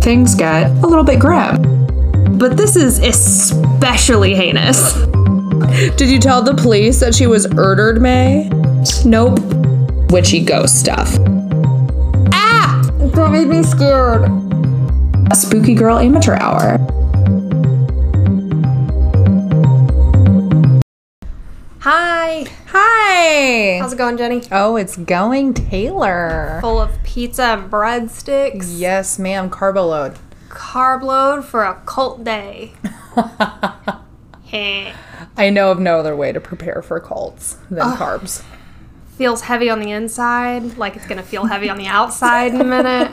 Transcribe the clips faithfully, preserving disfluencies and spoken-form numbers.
things get a little bit grim. But this is especially heinous. Did you tell the police that she was murdered, May? Nope. Witchy ghost stuff. Ah! That made me scared. A Spooky Girl Amateur Hour. Hi. Hi. How's it going, Jenny? Oh, it's going Taylor. Full of pizza and breadsticks. Yes, ma'am. Carbo load. Carb load for a cult day. Heh. I know of no other way to prepare for cults than Ugh. carbs. Feels heavy on the inside, like it's gonna feel heavy on the outside in a minute.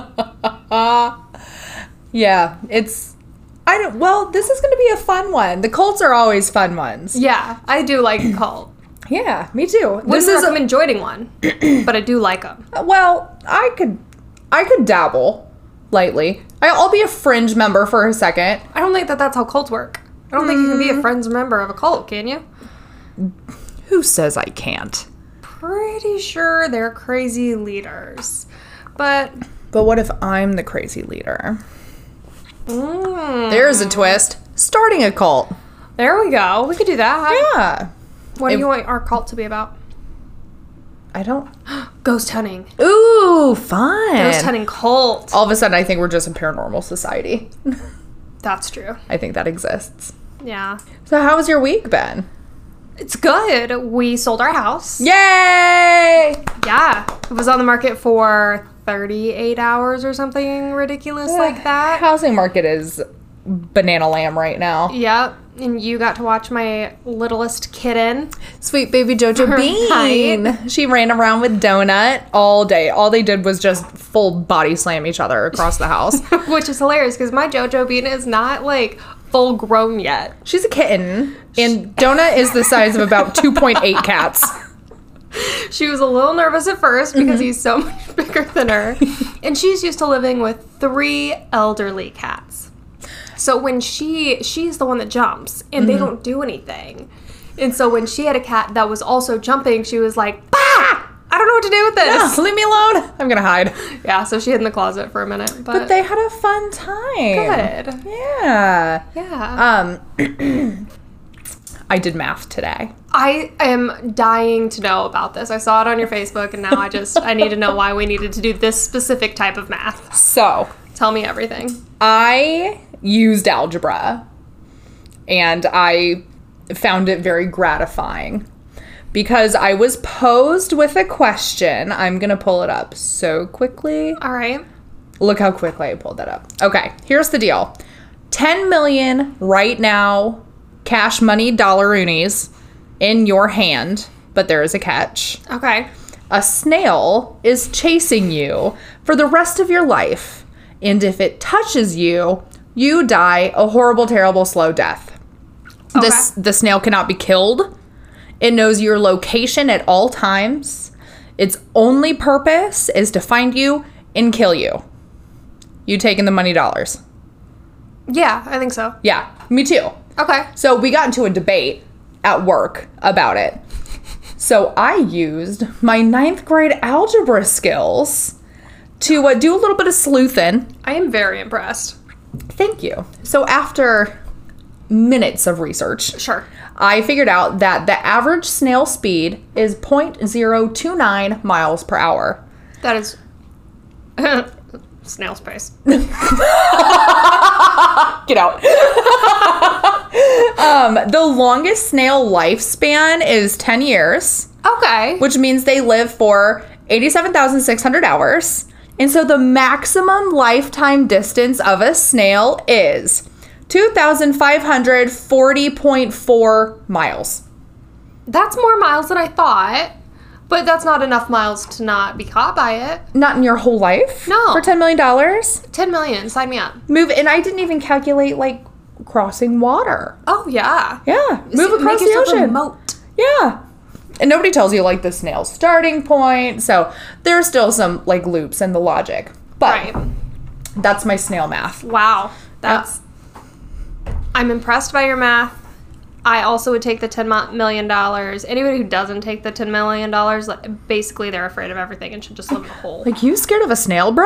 Yeah, it's. I don't. Well, this is going to be a fun one. The cults are always fun ones. Yeah, I do like a cult. Yeah, me too. This This is is. recommend joining one, but I do like them. Well, I could. I could dabble lightly. I- I'll be a fringe member for a second. I don't think that that's how cults work. I don't think you can be a friends member of a cult, can you? Who says I can't? Pretty sure they're crazy leaders, but But what if I'm the crazy leader? mm, There's a twist. Starting a cult. there we go. We could do that. Yeah. What do If- you want our cult to be about? I don't. Ghost hunting. Ooh, fun. Ghost hunting cult. All of a sudden, I think we're just a paranormal society. That's true. I think that exists. Yeah. So, how has your week been? It's good. We sold our house. Yay! Yeah. It was on the market for thirty-eight hours or something ridiculous like that. Housing market is banana lamb right now. Yep. And you got to watch my littlest kitten. Sweet baby Jojo Bean. Right. She ran around with Donut all day. All they did was just full body slam each other across the house. Which is hilarious because my JoJo Bean is not like full grown yet. She's a kitten, and Donut is the size of about two point eight cats. She was a little nervous at first because he's so much bigger than her. And she's used to living with three elderly cats. So when she, she's the one that jumps and they don't do anything. And so when she had a cat that was also jumping, she was like, bah! I don't know what to do with this. No, leave me alone. I'm gonna hide. Yeah, so she hid in the closet for a minute. But, But they had a fun time. good. Yeah. Yeah. Um, I did math today. I am dying to know about this. I saw it on your Facebook and now I just, I need to know why we needed to do this specific type of math. So, Tell me everything. I used algebra and I found it very gratifying because I was posed with a question. I'm going to pull it up so quickly. All right. Look how quickly I pulled that up. Okay, here's the deal. ten million right now, cash money dollaroonies in your hand, but there is a catch. Okay. A snail is chasing you for the rest of your life, and if it touches you, you die a horrible, terrible, slow death. Okay. This the snail cannot be killed. It knows your location at all times. Its only purpose is to find you and kill you. You taking the money dollars? Yeah, I think so. Yeah, me too. Okay. So we got into a debate at work about it. So I used my ninth grade algebra skills to uh, do a little bit of sleuthing. I am very impressed. Thank you. So after minutes of research, Sure. I figured out that the average snail speed is zero point zero two nine miles per hour. That is snail space. Get out. um, the longest snail lifespan is ten years, Okay. which means they live for eighty-seven thousand six hundred hours. And so the maximum lifetime distance of a snail is two thousand five hundred forty point four miles. That's more miles than I thought, but that's not enough miles to not be caught by it. Not in your whole life? No. For ten million dollars? ten million, sign me up. Move, and I didn't even calculate, like, crossing water. Oh, yeah. Yeah. Move See, across make the yourself a ocean. moat. Yeah. And nobody tells you, like, the snail's starting point. So there's still some, like, loops in the logic. But Right. that's my snail math. Wow. That's. I'm impressed by your math. I also would take the ten million dollars. Anybody who doesn't take the ten million dollars, like, basically they're afraid of everything and should just live in a hole. Like, you scared of a snail, bruh?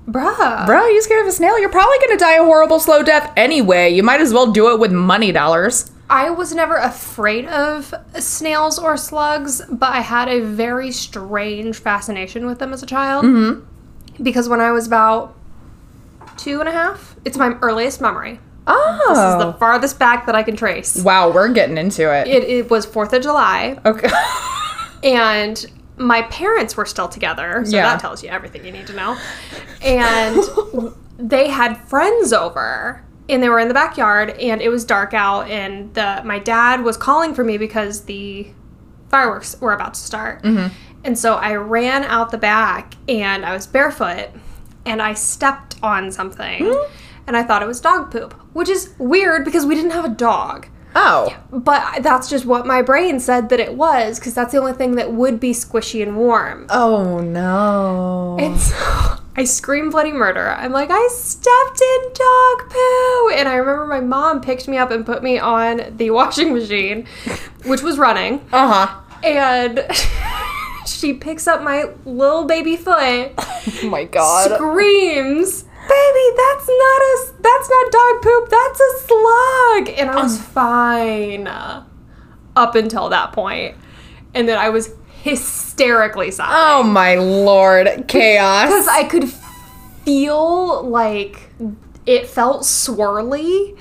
Bruh. Bro, you scared of a snail? You're probably gonna die a horrible slow death anyway. You might as well do it with money dollars. I was never afraid of snails or slugs, but I had a very strange fascination with them as a child. Mm-hmm. Because when I was about two and a half, it's my earliest memory. Oh. This is the farthest back that I can trace. Wow, we're getting into it. It, it was fourth of July. Okay. And my parents were still together, so Yeah. that tells you everything you need to know. And they had friends over, and they were in the backyard, and it was dark out, and the my dad was calling for me because the fireworks were about to start. Mm-hmm. And so I ran out the back, and I was barefoot, and I stepped on something, mm-hmm. and I thought it was dog poop, which is weird because we didn't have a dog. Oh. But that's just what my brain said that it was, because that's the only thing that would be squishy and warm. Oh, no. And so I scream bloody murder. I'm like, I stepped in dog poo. And I remember my mom picked me up and put me on the washing machine, which was running. Uh-huh. And she picks up my little baby foot. Oh, my God. Screams, baby, that's not a, that's not dog poop, that's a slug. And I was fine up until that point. And then I was hysterically sobbing. Oh, my Lord. Chaos. Because I could feel like it felt swirly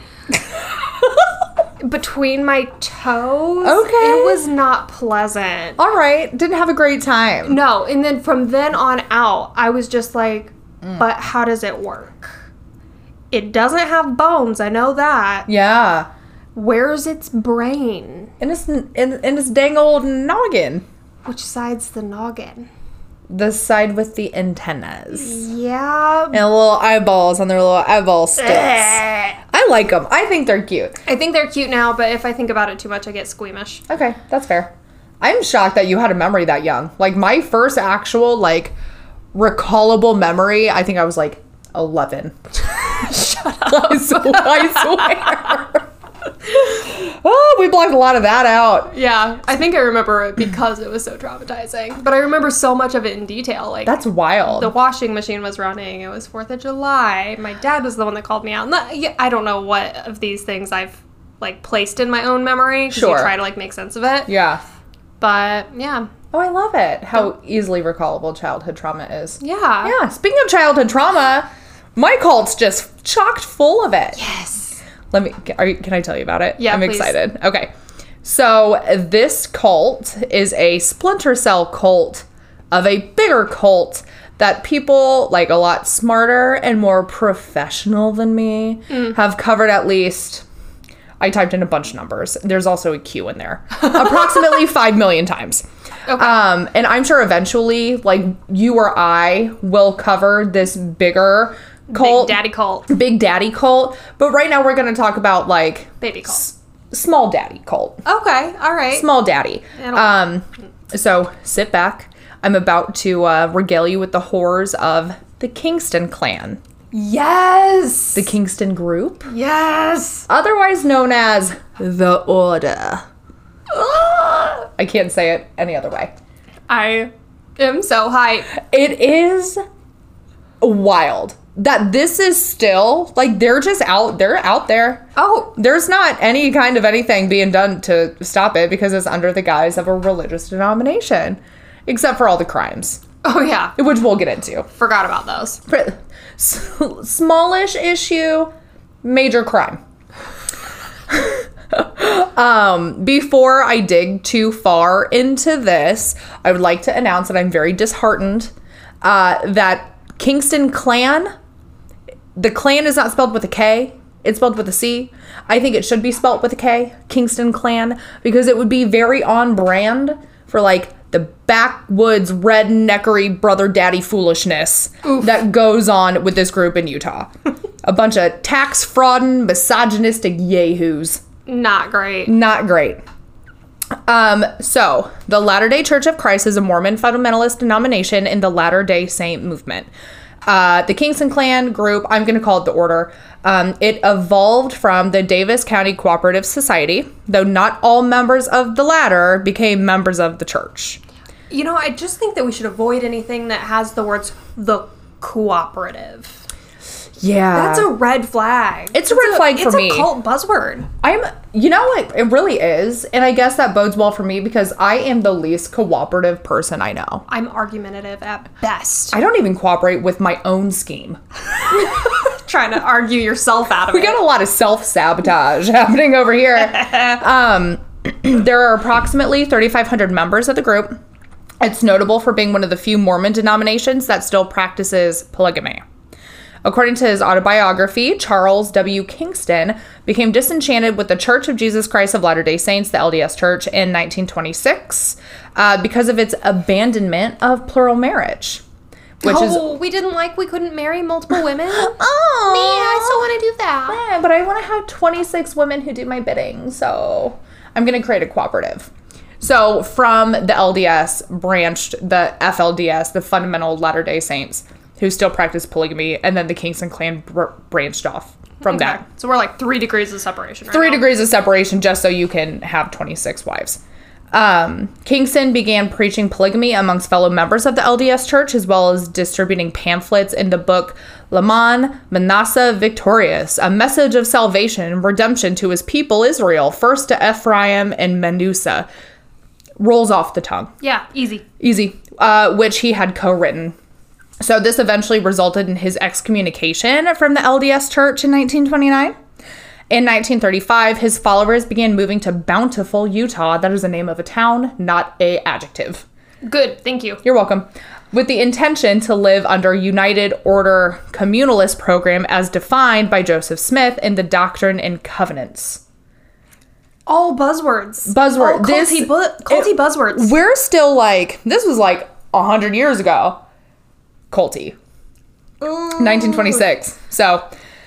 between my toes. Okay. It was not pleasant. All right. Didn't have a great time. No, and then from then on out, I was just like, but how does it work? It doesn't have bones, I know that. Yeah. Where's its brain? And it's, in, in its dang old noggin. Which side's the noggin? The side with the antennas. Yeah. And little eyeballs on their little eyeball sticks. I like them. I think they're cute. I think they're cute now, but if I think about it too much, I get squeamish. Okay, that's fair. I'm shocked that you had a memory that young. Like, my first actual, like, recallable memory, I think I was, like, eleven. Shut up. I swear. I swear. Oh, we blocked a lot of that out. Yeah, I think I remember it because it was so traumatizing. But I remember so much of it in detail. Like, That's wild. the washing machine was running. It was fourth of July. My dad was the one that called me out. And that- yeah, I don't know what of these things I've, like, placed in my own memory. 'Cause Sure. you try to, like, make sense of it. Yeah. But, yeah. Oh, I love it. How easily recallable childhood trauma is. Yeah. Yeah. Speaking of childhood trauma, my cult's just chocked full of it. Yes. Let me, are you, can I tell you about it? Yeah, I'm please. excited. Okay. So this cult is a splinter cell cult of a bigger cult that people, like, a lot smarter and more professional than me Mm. have covered. At least, I typed in a bunch of numbers. There's also a Q in there. Approximately five million times. Okay. Um, and I'm sure eventually, like, you or I will cover this bigger cult. Big daddy cult. Big daddy cult. But right now we're going to talk about, like, Baby cult. s- small daddy cult. Okay. All right. Small daddy. It'll- Um, so sit back. I'm about to uh, regale you with the horrors of the Kingston clan. Yes. The Kingston group, Yes. otherwise known as the Order. I can't say it any other way. I am so hyped. It is wild that this is still, like, they're just out, they're out there. Oh, There's not any kind of anything being done to stop it because it's under the guise of a religious denomination, except for all the crimes, oh yeah. which we'll get into. Forgot about those. S- smallish issue, major crime. um, before I dig too far into this, I would like to announce that I'm very disheartened uh, that Kingston clan, the clan is not spelled with a K, it's spelled with a C. I think it should be spelled with a K, Kingston clan, because it would be very on brand for, like, the backwoods redneckery brother daddy foolishness Oof. that goes on with this group in Utah. A bunch of tax frauding, misogynistic yahoos. Not great. Not great. Um, so, the Latter-day Church of Christ is a Mormon fundamentalist denomination in the Latter-day Saint movement. Uh, the Kingston Clan group, I'm going to call it the Order, um, it evolved from the Davis County Cooperative Society, though not all members of the latter became members of the church. You know, I just think that we should avoid anything that has the words the cooperative. Yeah. That's a red flag. It's a red flag for me. It's a cult buzzword. I'm, you know what? It really is. And I guess that bodes well for me because I am the least cooperative person I know. I'm argumentative at best. I don't even cooperate with my own scheme. Trying to argue yourself out of We it. got a lot of self-sabotage happening over here. Um, there are approximately thirty-five hundred members of the group. It's notable for being one of the few Mormon denominations that still practices polygamy. According to his autobiography, Charles W. Kingston became disenchanted with the Church of Jesus Christ of Latter-day Saints, the L D S Church, in nineteen twenty-six uh, because of its abandonment of plural marriage. Which oh, is, we didn't like we couldn't marry multiple women? oh, Man, I still want to do that. yeah, but I want to have twenty-six women who do my bidding, so I'm going to create a cooperative. So from the L D S branched the F L D S, the Fundamental Latter-day Saints, who still practice polygamy, and then the Kingston clan br- branched off from Okay. that. So we're like three degrees of separation right Three now. degrees of separation just so you can have twenty-six wives. Um, Kingston began preaching polygamy amongst fellow members of the L D S Church, as well as distributing pamphlets in the book Laman Manasseh Victorious, a message of salvation and redemption to his people Israel, first to Ephraim and Manasseh. Rolls off the tongue. Yeah, easy. Easy. Uh, which he had co-written. So this eventually resulted in his excommunication from the L D S Church in nineteen twenty-nine. In nineteen thirty-five, his followers began moving to Bountiful, Utah. That is the name of a town, not a adjective. Good, thank you. You're welcome. With the intention to live under United Order Communalist program as defined by Joseph Smith in the Doctrine and Covenants. All buzzwords. Buzzword. All culty, This- bu- culty it- buzzwords. We're still like, this was like one hundred years ago. Culty. nineteen twenty-six. So,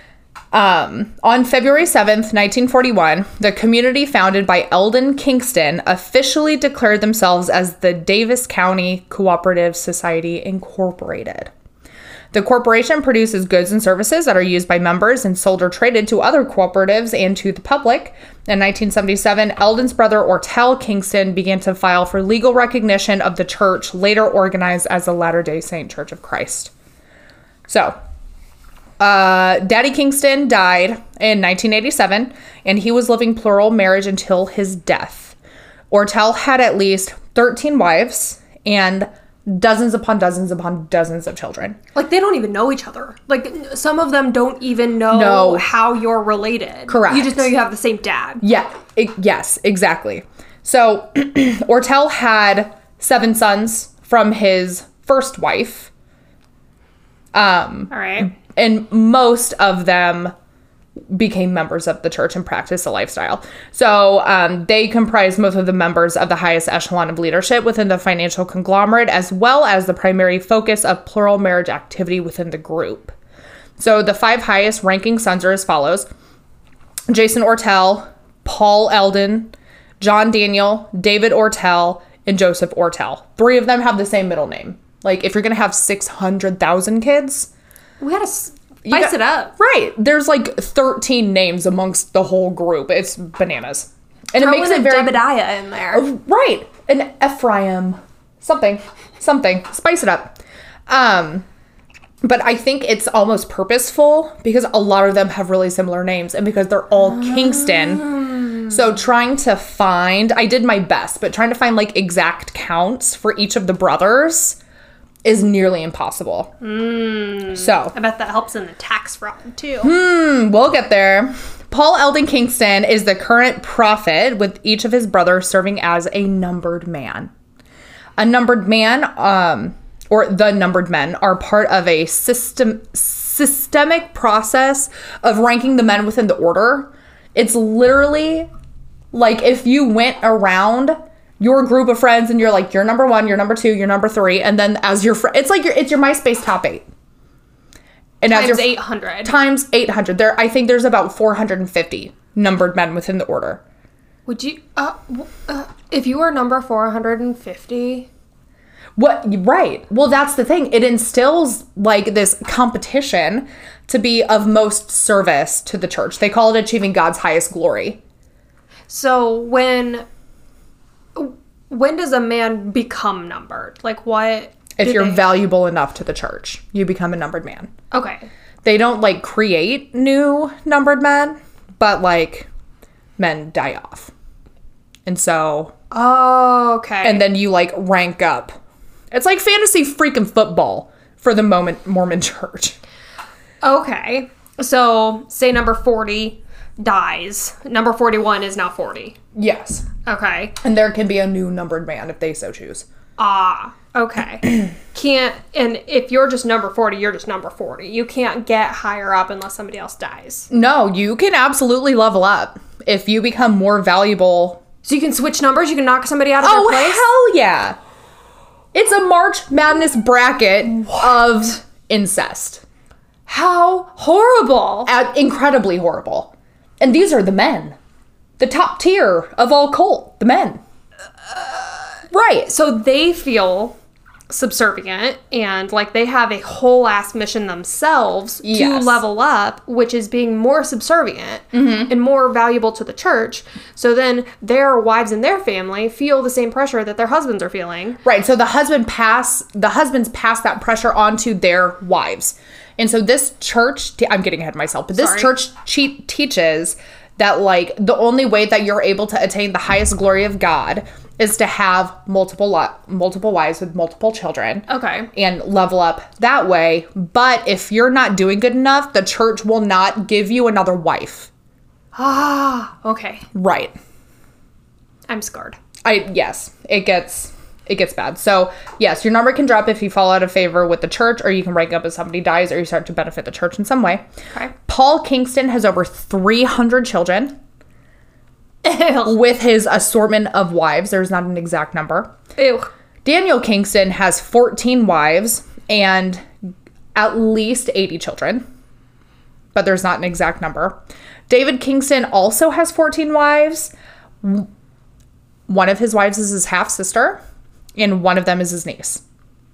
um, on February seventh, nineteen forty-one, the community founded by Eldon Kingston officially declared themselves as the Davis County Cooperative Society Incorporated. The corporation produces goods and services that are used by members and sold or traded to other cooperatives and to the public. In nineteen seventy-seven, Eldon's brother Ortel Kingston began to file for legal recognition of the church, later organized as the Latter-day Saint Church of Christ. So, uh, Daddy Kingston died in nineteen eighty-seven, and he was living plural marriage until his death. Ortel had at least thirteen wives and dozens upon dozens upon dozens of children. Like, they don't even know each other. Like, some of them don't even know No. how you're related. Correct. You just know you have the same dad. Yeah, e- yes, exactly. So, Ortel had seven sons from his first wife. Um, All right. and most of them became members of the church and practiced a lifestyle. So um, they comprised most of the members of the highest echelon of leadership within the financial conglomerate, as well as the primary focus of plural marriage activity within the group. So the five highest ranking sons are as follows: Jason Ortel, Paul Eldon, John Daniel, David Ortel, and Joseph Ortel. Three of them have the same middle name. Like, if you're going to have six hundred thousand kids, We gotta spice you got- it up. Right. There's like thirteen names amongst the whole group. It's bananas. And Throw it makes in it a very... Jebediah in there. Right. An Ephraim. Something. Something. Spice it up. Um, but I think it's almost purposeful because a lot of them have really similar names and because they're all Kingston. So trying to find... I did my best, but trying to find like exact counts for each of the brothers is nearly impossible. So... I bet that helps in the tax fraud, too. We'll get there. Paul Eldon Kingston is the current prophet, with each of his brothers serving as a numbered man. A numbered man, um, or the numbered men, are part of a system systemic process of ranking the men within the order. It's literally like if you went around your group of friends and you're like, you're number one, you're number two, you're number three, and then as your friend, it's like your it's your MySpace top eight. And as Times your eight hundred. times eight hundred. There, I think there's about four hundred fifty numbered men within the order. Would you, uh, w- uh, if you were number four hundred fifty, What? Right. Well, that's the thing. It instills like this competition to be of most service to the church. They call it achieving God's highest glory. so when, when does a man become numbered? Like what? If Did you're they- valuable enough to the church, you become a numbered man. Okay. They don't like create new numbered men, but like men die off. And so, Oh, okay. and then you like rank up. It's like fantasy freaking football for the moment Mormon church. Okay. So, say number forty dies. Number forty-one is now forty. Yes. Okay. And there can be a new numbered man if they so choose. Ah, okay. Can't, and if you're just number forty, you're just number forty. You can't get higher up unless somebody else dies. No, you can absolutely level up if you become more valuable. So you can switch numbers? You can knock somebody out of Oh, their place? hell yeah. It's a March Madness bracket of incest. How horrible. Uh, incredibly horrible. And these are the men. The top tier of all cult. The men. Right. So they feel subservient and like they have a whole ass mission themselves Yes. to level up, which is being more subservient and more valuable to the church. So then their wives and their family feel the same pressure that their husbands are feeling. Right. So the husband pass the husbands pass that pressure on to their wives. And so this church, I'm getting ahead of myself, but this Sorry. church che- teaches that like the only way that you're able to attain the highest glory of God is to have multiple lo- multiple wives with multiple children. Okay. And level up that way. But if you're not doing good enough, the church will not give you another wife. Ah, okay. Right. I'm scarred. I yes, it gets it gets bad. So yes, your number can drop if you fall out of favor with the church, or you can rank up as somebody dies, or you start to benefit the church in some way. Okay. Paul Kingston has over three hundred children Ew. with his assortment of wives. There's not an exact number. Ew. Daniel Kingston has fourteen wives and at least eighty children, but there's not an exact number. David Kingston also has fourteen wives. One of his wives is his half-sister, and one of them is his niece.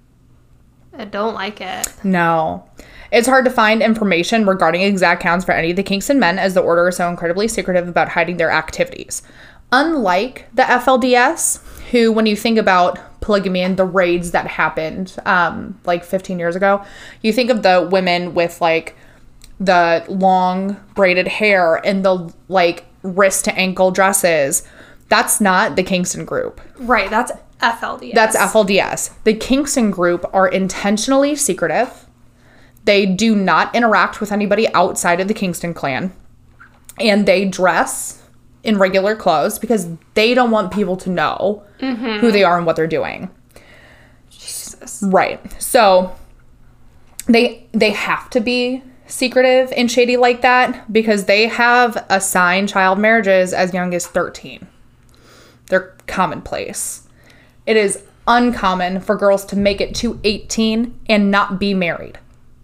I don't like it. No. It's hard to find information regarding exact counts for any of the Kingston men, as the order are so incredibly secretive about hiding their activities. Unlike the F L D S, who, when you think about polygamy and the raids that happened um, like fifteen years ago, you think of the women with like the long braided hair and the like wrist to ankle dresses. That's not the Kingston group. Right, that's F L D S. That's F L D S. The Kingston group are intentionally secretive. They do not interact with anybody outside of the Kingston clan. And they dress in regular clothes because they don't want people to know Mm-hmm. who they are and what they're doing. Jesus. Right. So they they have to be secretive and shady like that because they have assigned child marriages as young as thirteen. They're commonplace. It is uncommon for girls to make it to eighteen and not be married.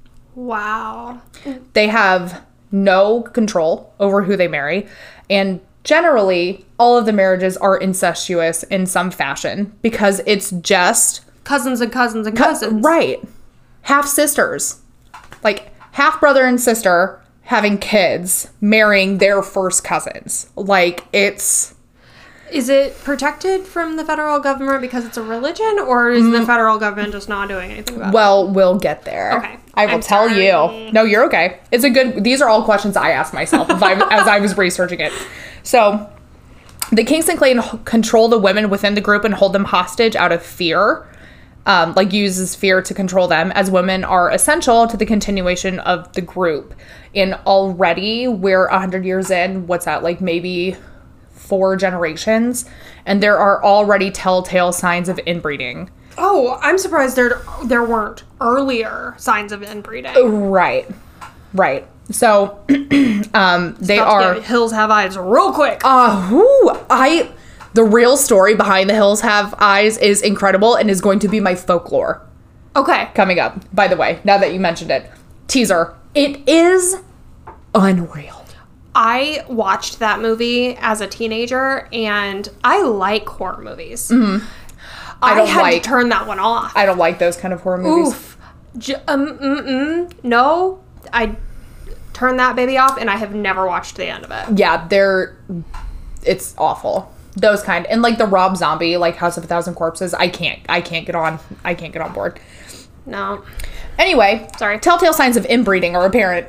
Wow. They have no control over who they marry, and generally all of the marriages are incestuous in some fashion because it's just Cousins and cousins and cousins. right, half sisters, like half brother and sister having kids marrying their first cousins. Like, it's Is it protected from the federal government because it's a religion, or is the federal government just not doing anything about well, we'll get there. Okay. I will I'm tell sorry. you. No, you're okay. It's a good. These are all questions I asked myself if I, as I was researching it. So, the Kingston clan h- control the women within the group and hold them hostage out of fear. Um, like uses fear to control them, as women are essential to the continuation of the group. And already we're a hundred years in. What's that? Like maybe four generations, and there are already telltale signs of inbreeding. Oh, I'm surprised there there weren't earlier signs of inbreeding. Right, right. So, um, they About to are. get Hills Have Eyes real quick. Uh, whoo, I. The real story behind The Hills Have Eyes is incredible and is going to be my folklore Okay. coming up. By the way, now that you mentioned it, teaser. It is unreal. I watched that movie as a teenager, and I like horror movies. Mm-hmm. I, I don't had like- to turn that one off. I don't like those kind of horror movies. Oof. J- um, mm, mm, no, I turned that baby off, and I have never watched the end of it. Yeah, they're. It's awful. Those kind. And like the Rob Zombie, like House of a Thousand Corpses, I can't, I can't get on, I can't get on board. No. Anyway, Sorry. telltale signs of inbreeding are apparent.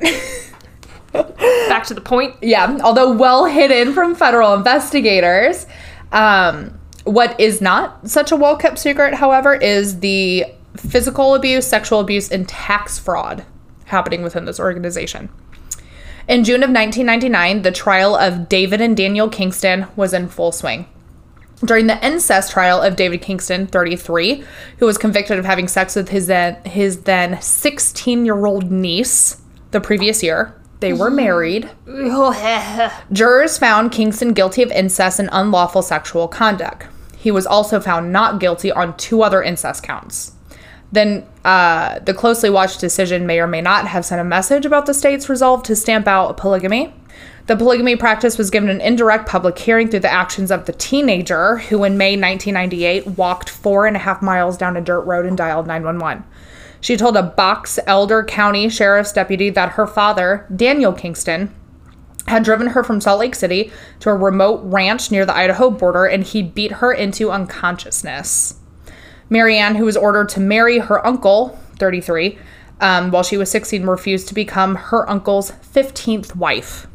Back to the point. Yeah, although well hidden from federal investigators. Um, what is not such a well-kept secret, however, is the physical abuse, sexual abuse, and tax fraud happening within this organization. In June of nineteen ninety-nine, the trial of David and Daniel Kingston was in full swing. During the incest trial of David Kingston, thirty-three, who was convicted of having sex with his then, his then sixteen-year-old niece the previous year, they were married. Jurors found Kingston guilty of incest and unlawful sexual conduct. He was also found not guilty on two other incest counts. Then uh, the closely watched decision may or may not have sent a message about the state's resolve to stamp out polygamy. The polygamy practice was given an indirect public hearing through the actions of the teenager who in May nineteen ninety-eight walked four and a half miles down a dirt road and dialed nine one one. She told a Box Elder County Sheriff's deputy that her father, Daniel Kingston, had driven her from Salt Lake City to a remote ranch near the Idaho border, and he beat her into unconsciousness. Marianne, who was ordered to marry her uncle, thirty-three, um, while she was sixteen, refused to become her uncle's fifteenth wife.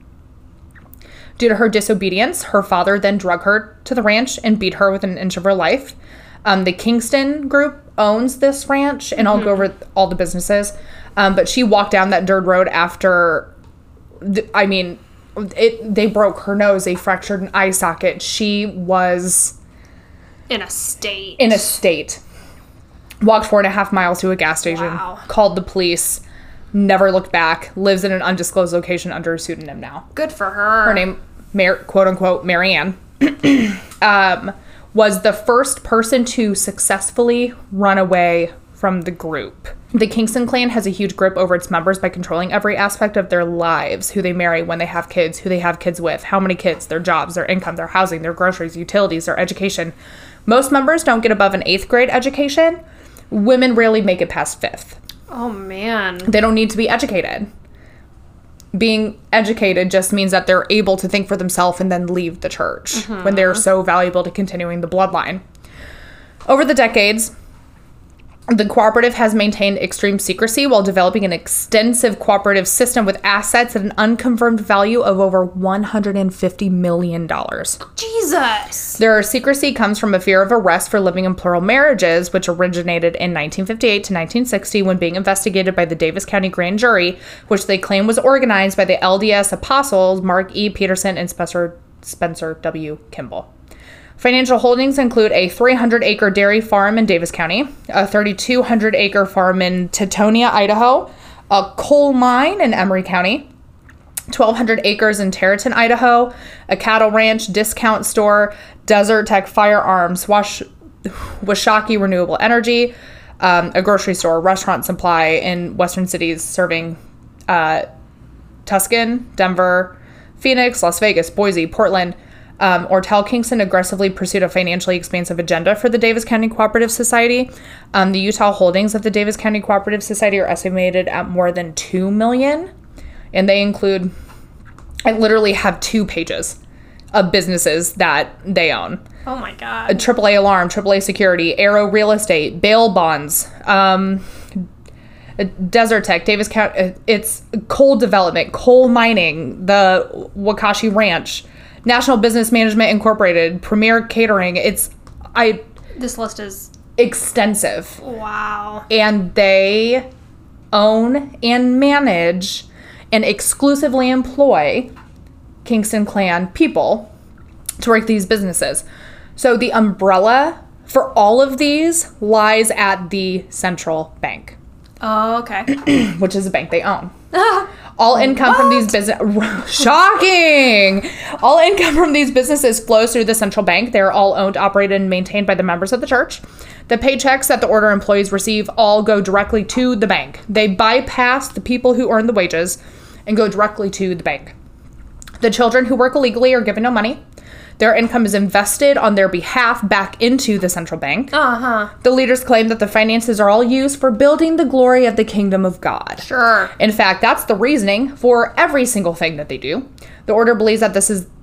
Due to her disobedience, her father then drug her to the ranch and beat her within an inch of her life. Um, the Kingston group owns this ranch, and I'll mm-hmm. go over all the businesses. Um, but she walked down that dirt road after, th- I mean, it. They broke her nose. They fractured an eye socket. She was... In a state. In a state. Walked four and a half miles to a gas station. Wow. Called Called the police. Never looked back. Lives in an undisclosed location under a pseudonym now. Good for her. Her name, Mar- quote unquote, Marianne, um, was the first person to successfully run away from the group. The Kingston clan has a huge grip over its members by controlling every aspect of their lives: who they marry, when they have kids, who they have kids with, how many kids, their jobs, their income, their housing, their groceries, utilities, their education. Most members don't get above an eighth grade education. Women rarely make it past fifth. Oh, man. They don't need to be educated. Being educated just means that they're able to think for themselves and then leave the church mm-hmm. when they're so valuable to continuing the bloodline. Over the decades, the cooperative has maintained extreme secrecy while developing an extensive cooperative system with assets at an unconfirmed value of over one hundred fifty million dollars. Jesus! Their secrecy comes from a fear of arrest for living in plural marriages, which originated in nineteen fifty-eight to nineteen sixty when being investigated by the Davis County Grand Jury, which they claim was organized by the L D S apostles Mark E. Peterson and Spencer, Spencer W. Kimball. Financial holdings include a three hundred acre dairy farm in Davis County, a three thousand two hundred acre farm in Teutonia, Idaho, a coal mine in Emery County, twelve hundred acres in Territon, Idaho, a cattle ranch, discount store, Desert Tech Firearms, Wash- Washakie Renewable Energy, um, a grocery store, restaurant supply in western cities serving uh, Tucson, Denver, Phoenix, Las Vegas, Boise, Portland. Um, Ortel Kingston aggressively pursued a financially expansive agenda for the Davis County Cooperative Society. Um, the Utah holdings of the Davis County Cooperative Society are estimated at more than two million dollars. And they include, I literally have two pages of businesses that they own. Oh my God. A triple A Alarm, triple A Security, Arrow Real Estate, Bail Bonds, um, Desert Tech, Davis County, it's coal development, coal mining, the Wakashi Ranch, National Business Management Incorporated, Premier Catering. It's, I... This list is... extensive. Wow. And they own and manage and exclusively employ Kingston Clan people to work these businesses. So the umbrella for all of these lies at the central bank. Oh, okay. Which is a bank they own. All income what? from these business shocking. All income from these businesses flows through the central bank. They are all owned, operated, and maintained by the members of the church. The paychecks that the order employees receive all go directly to the bank. They bypass the people who earn the wages and go directly to the bank. The children who work illegally are given no money. Their income is invested on their behalf back into the central bank. Uh-huh. The leaders claim that the finances are all used for building the glory of the kingdom of God. Sure. In fact, that's the reasoning for every single thing that they do. The order believes that this is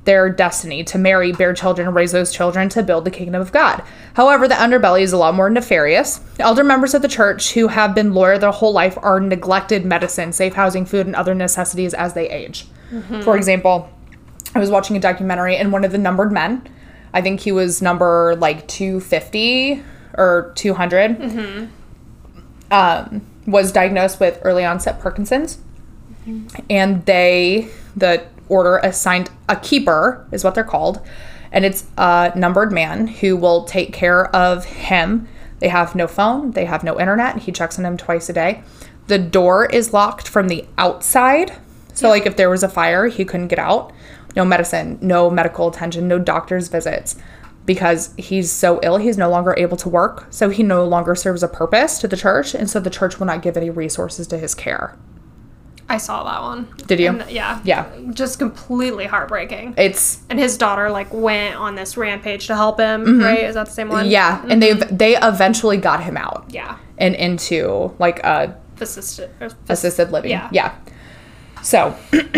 their destiny to marry, bear children, and raise those children to build the kingdom of God. However, the underbelly is a lot more nefarious. Elder members of the church who have been loyal their whole life are neglected medicine, safe housing, food, and other necessities as they age. Mm-hmm. For example, I was watching a documentary, and one of the numbered men, I think he was number like two fifty or two hundred, mm-hmm. um, was diagnosed with early onset Parkinson's. Mm-hmm. And they, the order assigned a keeper, is what they're called, and it's a numbered man who will take care of him. They have no phone, they have no internet. He checks on him twice a day. The door is locked from the outside, so like if there was a fire, he couldn't get out. No medicine, no medical attention, no doctor's visits, because he's so ill, he's no longer able to work, so he no longer serves a purpose to the church, and so the church will not give any resources to his care. I saw that one. Did you? And, yeah. Yeah. Just completely heartbreaking. It's and his daughter like went on this rampage to help him, mm-hmm. right? Is that the same one? Yeah, mm-hmm. and they they eventually got him out. Yeah. And into like a assisted assisted living. Yeah. Yeah. So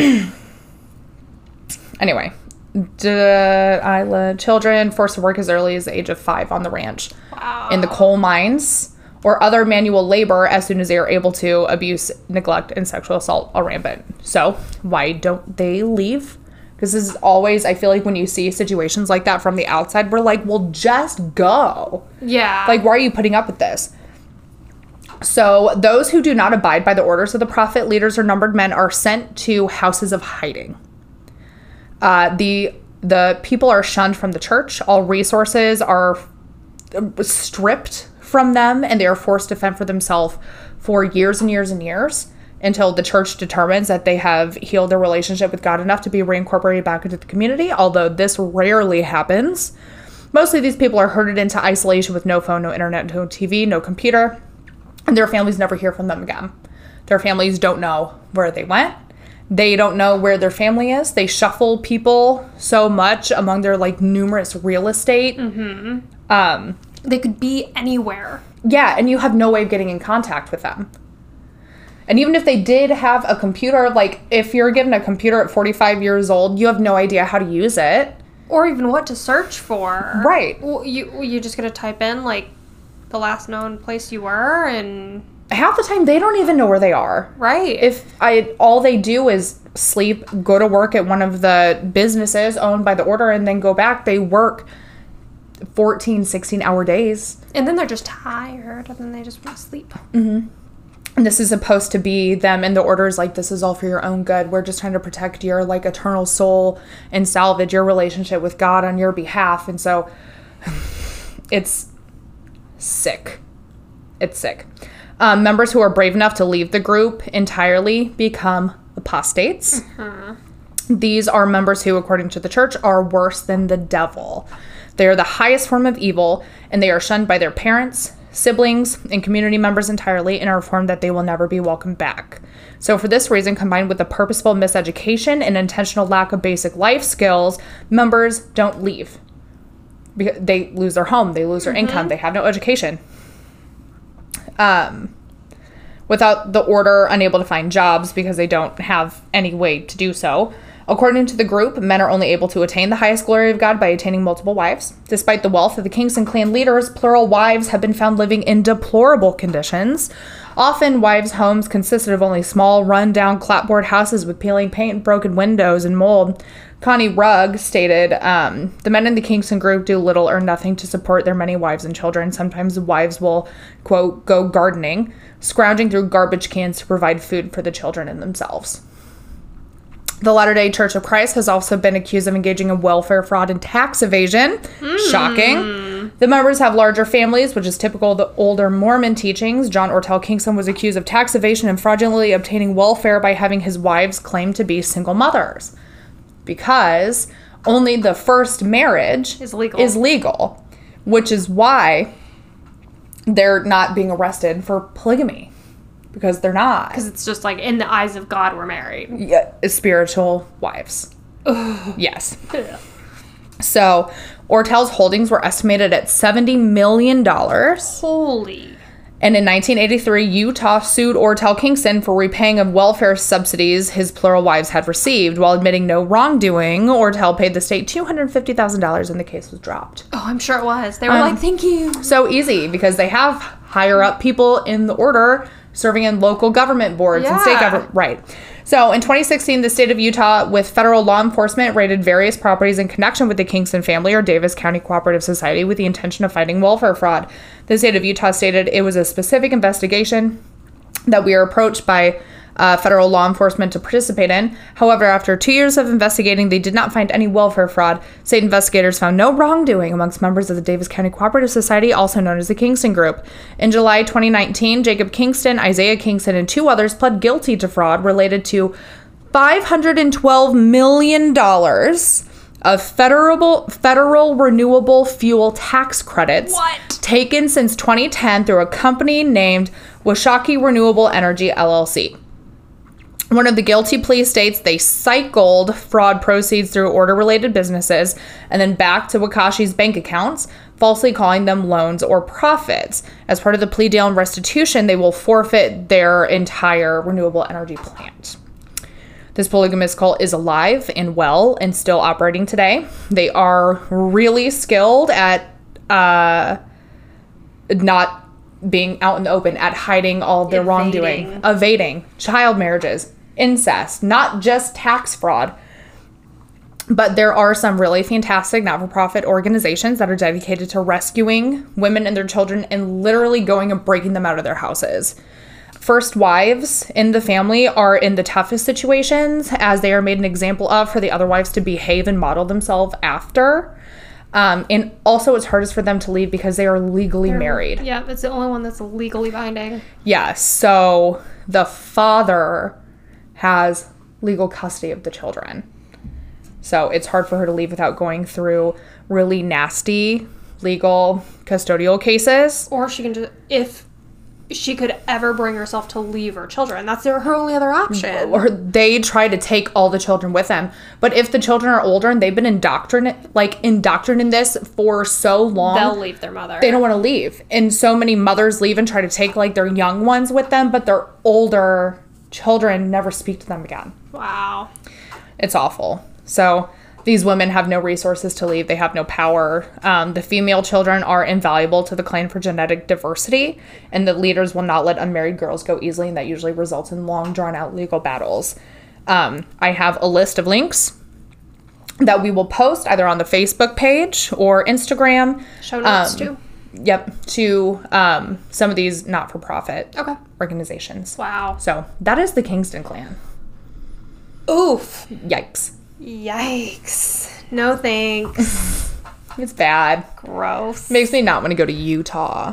anyway, Delilah children forced to work as early as the age of five on the ranch. Wow. In the coal mines or other manual labor as soon as they are able to. Abuse, neglect, and sexual assault are rampant. So why don't they leave? Because this is always, I feel like when you see situations like that from the outside, we're like, well, just go. Yeah. Like, why are you putting up with this? So those who do not abide by the orders of the prophet, leaders, or numbered men are sent to houses of hiding. Uh, the the people are shunned from the church. All resources are stripped from them, and they are forced to fend for themselves for years and years and years until the church determines that they have healed their relationship with God enough to be reincorporated back into the community, although this rarely happens. Mostly these people are herded into isolation with no phone, no internet, no T V, no computer, and their families never hear from them again. Their families don't know where they went. They don't know where their family is. They shuffle people so much among their like numerous real estate. Mm-hmm. Um, They could be anywhere. Yeah, and you have no way of getting in contact with them. And even if they did have a computer, like if you're given a computer at forty-five years old, you have no idea how to use it. Or even what to search for. Right. Well, you, you just going to type in like the last known place you were and... Half the time, they don't even know where they are. Right. If I all they do is sleep, go to work at one of the businesses owned by the order, and then go back, they work fourteen, sixteen hour days. And then they're just tired, and then they just want to sleep. Mm-hmm. And this is supposed to be them, and the order is like, this is all for your own good. We're just trying to protect your, like, eternal soul and salvage your relationship with God on your behalf. And so, it's sick. It's sick. Um, members who are brave enough to leave the group entirely become apostates. Mm-hmm. These are members who, according to the church, are worse than the devil. They are the highest form of evil, and they are shunned by their parents, siblings, and community members entirely, and are informed that they will never be welcomed back. So for this reason, combined with the purposeful miseducation and intentional lack of basic life skills, members don't leave. Because they lose their home, they lose their mm-hmm. income, they have no education. Um, without the order, unable to find jobs because they don't have any way to do so. According to the group, men are only able to attain the highest glory of God by attaining multiple wives. Despite the wealth of the Kingston clan leaders, plural wives have been found living in deplorable conditions. Often, wives' homes consisted of only small, run-down clapboard houses with peeling paint, broken windows, and mold. Connie Rugg stated, um, the men in the Kingston group do little or nothing to support their many wives and children. Sometimes the wives will, quote, go gardening, scrounging through garbage cans to provide food for the children and themselves. The Latter-day Church of Christ has also been accused of engaging in welfare fraud and tax evasion. Mm. Shocking. The members have larger families, which is typical of the older Mormon teachings. John Ortel Kingston was accused of tax evasion and fraudulently obtaining welfare by having his wives claim to be single mothers. Because only the first marriage is legal. is legal, which is why they're not being arrested for polygamy. Because they're not. Because it's just like, in the eyes of God, we're married. Yeah, spiritual wives. Ugh. Yes. So, Ortel's holdings were estimated at seventy million dollars. Holy. And in nineteen eighty-three, Utah sued Ortel Kingston for repaying of welfare subsidies his plural wives had received. While admitting no wrongdoing, Ortel paid the state two hundred fifty thousand dollars and the case was dropped. Oh, I'm sure it was. They were Um, like, thank you. So easy because they have higher up people in the order serving in local government boards and state Yeah. government. Right. So in twenty sixteen, the state of Utah, with federal law enforcement, raided various properties in connection with the Kingston family or Davis County Cooperative Society with the intention of fighting welfare fraud. The state of Utah stated it was a specific investigation that we are approached by uh, federal law enforcement to participate in. However, after two years of investigating, they did not find any welfare fraud. State investigators found no wrongdoing amongst members of the Davis County Cooperative Society, also known as the Kingston Group. In July twenty nineteen, Jacob Kingston, Isaiah Kingston, and two others pled guilty to fraud related to five hundred twelve million dollars of federal federal renewable fuel tax credits What? taken since twenty ten through a company named Washakie Renewable Energy L L C. One of the guilty plea states they cycled fraud proceeds through order-related businesses and then back to Wakashi's bank accounts, falsely calling them loans or profits. As part of the plea deal and restitution, they will forfeit their entire renewable energy plant. This polygamous cult is alive and well and still operating today. They are really skilled at uh, not being out in the open, at hiding all of their Evading. wrongdoing, evading, child marriages, incest, not just tax fraud. But there are some really fantastic not-for-profit organizations that are dedicated to rescuing women and their children and literally going and breaking them out of their houses. First wives in the family are in the toughest situations, as they are made an example of for the other wives to behave and model themselves after. Um, and also it's hardest for them to leave because they are legally married. Yeah, it's the only one that's legally binding. Yes. So the father has legal custody of the children. So it's hard for her to leave without going through really nasty legal custodial cases. Or she can just, if she could ever bring herself to leave her children, that's their, her only other option. Or they try to take all the children with them. But if the children are older and they've been indoctrinated, like indoctrinated in this for so long, They'll leave their mother. they don't want to leave. And so many mothers leave and try to take like their young ones with them, but their older children never speak to them again. Wow. It's awful. So these women have no resources to leave. They have no power. Um, the female children are invaluable to the clan for genetic diversity, and the leaders will not let unmarried girls go easily, and that usually results in long, drawn-out legal battles. Um, I have a list of links that we will post either on the Facebook page or Instagram. Show notes Um, too. Yep, to um, some of these not-for-profit Okay. organizations. Wow. So that is the Kingston clan. Oof. Yikes. Yikes. No thanks. It's bad. Gross. Makes me not want to go to Utah.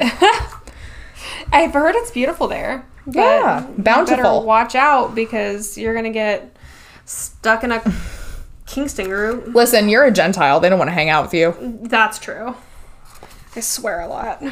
I've heard it's beautiful there. but Yeah, you bountiful. better watch out because you're gonna get stuck in a Kingston group. Listen, you're a Gentile. They don't want to hang out with you. That's true. I swear a lot.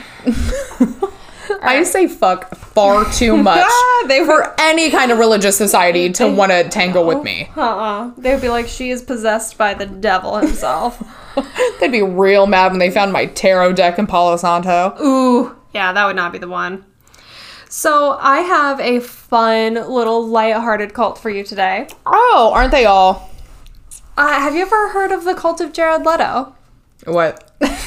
I say fuck far too much They for any kind of religious society to want to tangle with me. Uh-uh. They would be like, she is possessed by the devil himself. They'd be real mad when they found my tarot deck in Palo Santo. Ooh. Yeah, that would not be the one. So I have a fun little lighthearted cult for you today. Oh, aren't they all? Uh, have you ever heard of the cult of Jared Leto? What?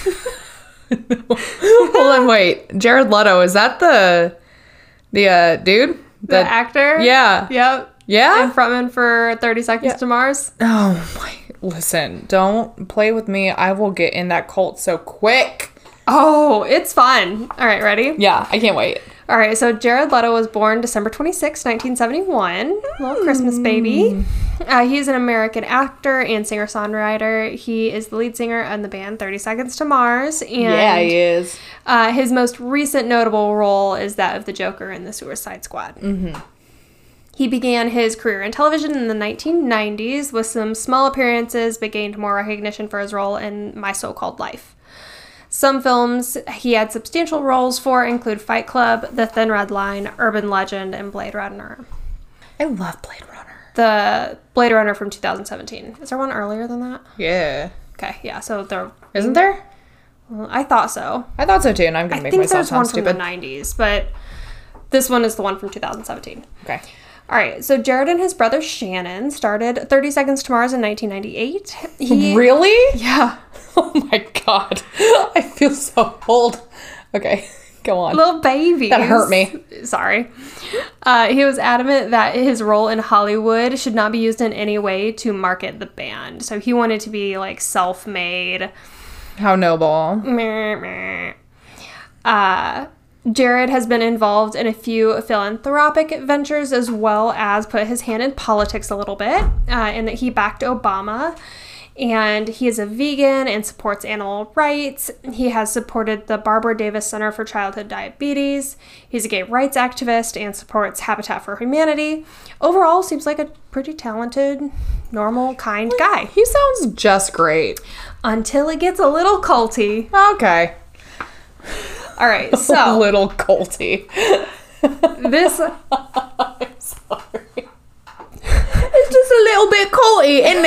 Hold on, wait. Jared Leto, is that the the uh, dude? The actor? Yeah. Yep. Yeah? And frontman for thirty Seconds Yeah. to Mars. Oh my! Listen, don't play with me. I will get in that cult so quick. Oh, it's fun. All right, ready? Yeah, I can't wait. All right, so Jared Leto was born December twenty-sixth, nineteen seventy-one. Little Christmas baby. Uh, he's an American actor and singer-songwriter. He is the lead singer in the band thirty Seconds to Mars. And Yeah, he is. uh, his most recent notable role is that of the Joker in the Suicide Squad. Mm-hmm. He began his career in television in the nineteen nineties with some small appearances, but gained more recognition for his role in My So-Called Life. Some films he had substantial roles for include Fight Club, The Thin Red Line, Urban Legend, and Blade Runner. I love Blade Runner. The Blade Runner from two thousand seventeen. Is there one earlier than that? Yeah. Okay, yeah, so there... Isn't there? Well, I thought so. I thought so too, and I'm I gonna make think myself there's sound one from the stupid. nineties, but this one is the one from two thousand seventeen. Okay. All right, so Jared and his brother Shannon started thirty Seconds to Mars in nineteen ninety-eight. He, Really? Yeah. Oh my god. I feel so old. Okay, go on. Little babies. That hurt me. Sorry. Uh, he was adamant that his role in Hollywood should not be used in any way to market the band. So he wanted to be like self-made. How noble. Meh, meh. Uh, Jared has been involved in a few philanthropic ventures as well as put his hand in politics a little bit, uh, in that he backed Obama. And he is a vegan and supports animal rights. He has supported the Barbara Davis Center for Childhood Diabetes. He's a gay rights activist and supports Habitat for Humanity. Overall, seems like a pretty talented, normal, kind guy. He sounds just great. Until it gets a little culty. Okay. All right, A so little culty. this... I'm sorry. It's just a little bit culty, isn't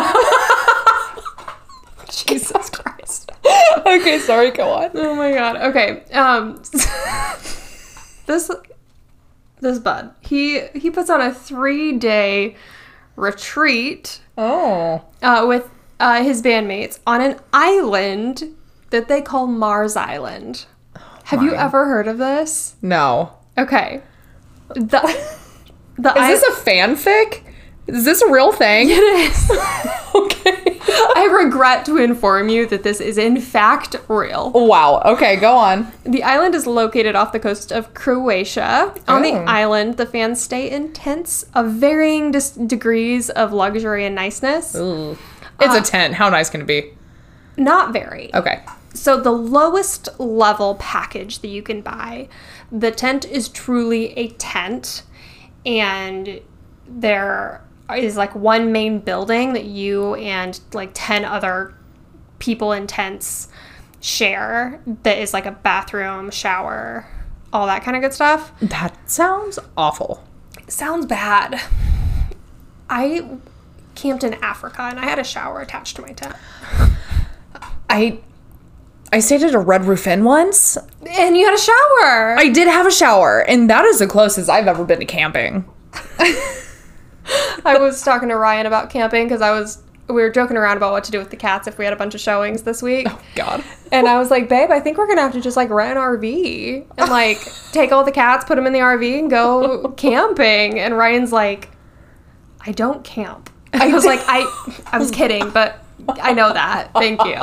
it? Jesus Christ. Okay, sorry, go on. Oh my god. Okay. Um this this bud. He he puts on a three-day retreat Oh. uh, with uh, his bandmates on an island that they call Mars Island. Have you my. ever heard of this? No. Okay. The the Is this a fanfic? Is this a real thing? It is. Okay. I regret to inform you that this is in fact real. Wow. Okay, go on. The island is located off the coast of Croatia. On the Oh. island, the fans stay in tents of varying dis- degrees of luxury and niceness. Ooh. It's a tent. How nice can it be? Not very. Okay. So the lowest level package that you can buy, the tent is truly a tent, and there is like one main building that you and like ten other people in tents share that is like a bathroom, shower, all that kind of good stuff. That sounds awful. Sounds bad. I camped in Africa and I had a shower attached to my tent. I I stayed at a Red Roof Inn once. And you had a shower. I did have a shower, and that is the closest I've ever been to camping. I was talking to Ryan about camping because I was we were joking around about what to do with the cats if we had a bunch of showings this week. Oh, God. And I was like, babe, I think we're going to have to just like rent an R V and like take all the cats, put them in the R V and go camping. And Ryan's like, I don't camp. And I was like, I I was kidding, but I know that. Thank you.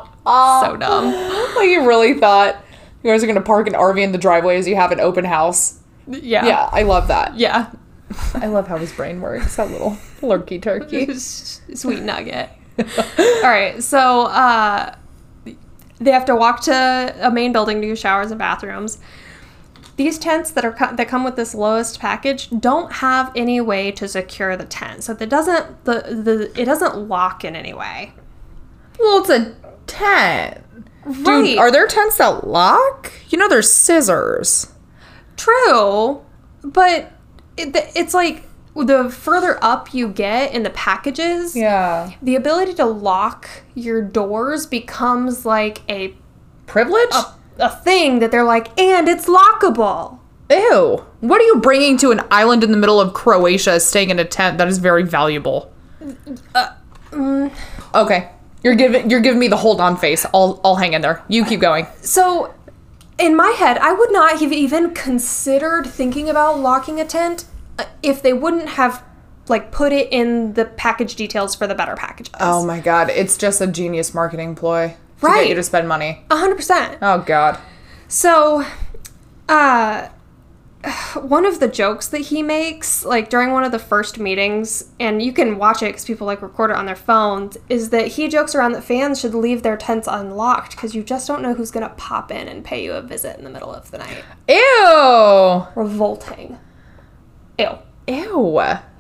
So dumb. Like, you really thought you guys are going to park an R V in the driveway as you have an open house. Yeah. Yeah, I love that. Yeah. I love how his brain works. That little lurky turkey. Sweet nugget. All right. So uh, they have to walk to a main building to use showers and bathrooms. These tents that are co- that come with this lowest package don't have any way to secure the tent, so that doesn't the the it doesn't lock in any way. Well, it's a tent. Right. Dude, are there tents that lock? You know, there's scissors. True, but it, it's like the further up you get in the packages, Yeah. the ability to lock your doors becomes like a Privilege? a, a thing that they're like, and it's lockable. Ew. What are you bringing to an island in the middle of Croatia staying in a tent that is very valuable? Uh, mm, Okay. You're giving you're giving me the hold on face. I'll I'll hang in there. You keep going. so, in my head, I would not have even considered thinking about locking a tent uh, if they wouldn't have like put it in the package details for the better packages. Oh my god, it's just a genius marketing ploy to Right. get you to spend money. A hundred percent. Oh god. So, uh, one of the jokes that he makes, like during one of the first meetings, and you can watch it because people like record it on their phones, is that he jokes around that fans should leave their tents unlocked because you just don't know who's going to pop in and pay you a visit in the middle of the night. Ew. Revolting. Ew. Ew.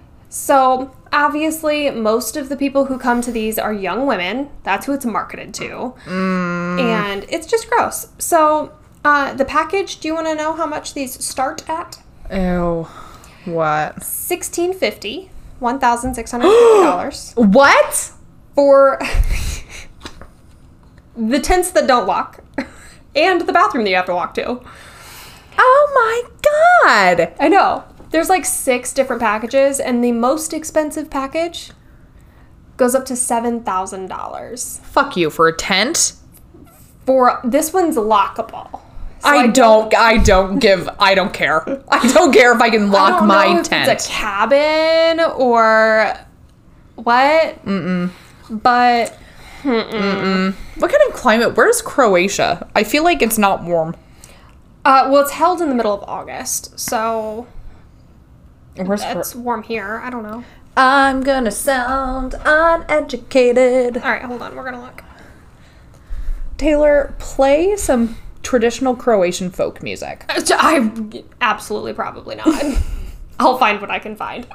So, obviously, most of the people who come to these are young women. That's who it's marketed to. Mm. And it's just gross. So, uh, the package, do you want to know how much these start at? Ew. What? sixteen fifty, one thousand six hundred fifty dollars What? for the tents that don't lock, and the bathroom that you have to walk to. Oh my god! I know. There's like six different packages, and the most expensive package goes up to seven thousand dollars. Fuck you for a tent. For this one's lockable. So I, don't, I don't give, I don't care. I don't care if I can lock I don't my know if tent. It's a cabin or what? Mm-mm. But mm-mm. What kind of climate? Where's Croatia? I feel like it's not warm. Uh, well, it's held in the middle of August, so Where's it's Cro- warm here. I don't know. I'm gonna sound uneducated. All right, hold on. We're gonna look. Taylor, play some traditional Croatian folk music. I absolutely probably not. I'll find what I can find.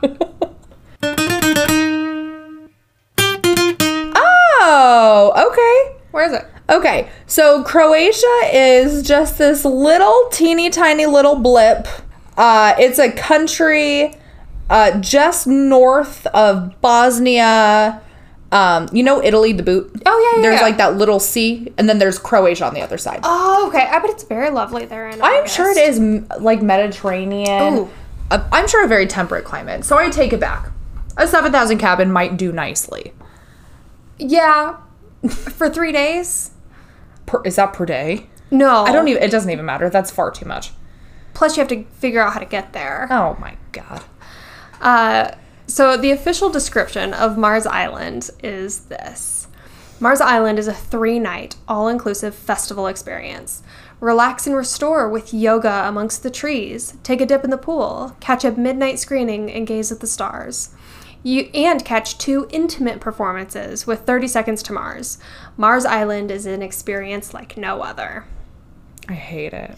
Oh, okay. Where is it? Okay, so Croatia is just this little teeny tiny little blip. Uh, it's a country uh, just north of Bosnia. Um, you know Italy, the boot? Oh, yeah, yeah, There's yeah. like that little sea, and then there's Croatia on the other side. Oh, okay. I bet it's very lovely there in I'm August. sure it is m- like Mediterranean. Ooh. Uh, I'm sure a very temperate climate. So I take it back. A seven thousand cabin might do nicely. Yeah. For three days? Per, is that per day? No. I don't even, it doesn't even matter. That's far too much. Plus, you have to figure out how to get there. Oh my God. Uh, so the official description of Mars Island is this. Mars Island is a three-night, all-inclusive festival experience. Relax and restore with yoga amongst the trees, take a dip in the pool, catch a midnight screening, and gaze at the stars. You and catch two intimate performances with thirty Seconds to Mars. Mars Island is an experience like no other. I hate it.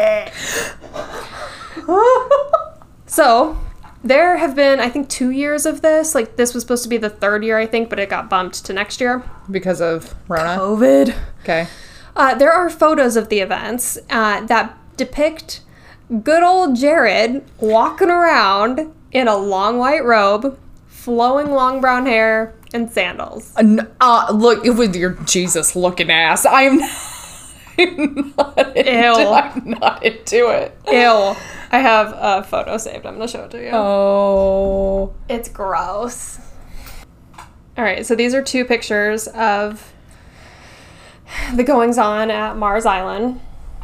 So, there have been, I think, two years of this. Like, this was supposed to be the third year, I think, but it got bumped to next year. Because of Rona? COVID. Okay. Uh, there are photos of the events uh, that depict good old Jared walking around in a long white robe, flowing long brown hair, and sandals. Uh, n- uh, look, with your Jesus looking ass. I'm not, I'm not, into, Ew. I'm not into it. Ew. I have a photo saved. I'm going to show it to you. Oh. It's gross. All right, so these are two pictures of the goings-on at Mars Island.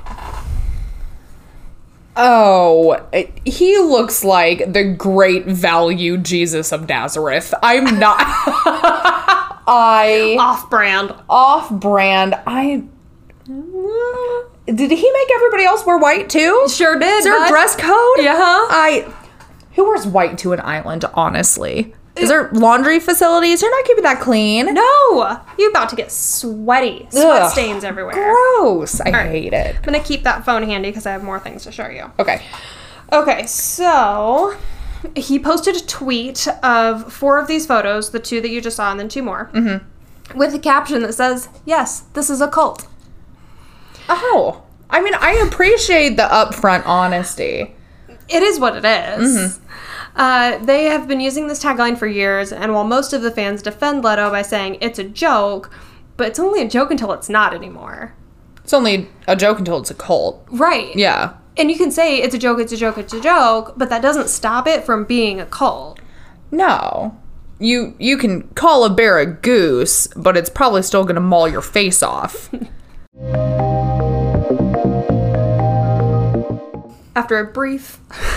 Oh, it- he looks like the great value Jesus of Nazareth. I'm not. I. Off-brand. Off-brand. I. Did he make everybody else wear white too? Sure did. Is there bud. a dress code? Yeah. I. Who wears white to an island, honestly? Is there laundry facilities? You're not keeping that clean. No! You're about to get sweaty. Sweat Ugh. stains everywhere. Gross. I right. hate it. I'm going to keep that phone handy because I have more things to show you. Okay. Okay, so he posted a tweet of four of these photos, the two that you just saw and then two more, mm-hmm. with a caption that says, "Yes, this is a cult." Oh. I mean, I appreciate the upfront honesty. It is what it is. Mm-hmm. Uh, they have been using this tagline for years, and while most of the fans defend Leto by saying it's a joke, but it's only a joke until it's not anymore. It's only a joke until it's a cult. Right. Yeah. And you can say it's a joke, it's a joke, it's a joke, but that doesn't stop it from being a cult. No. You you can call a bear a goose, but it's probably still going to maul your face off. After a brief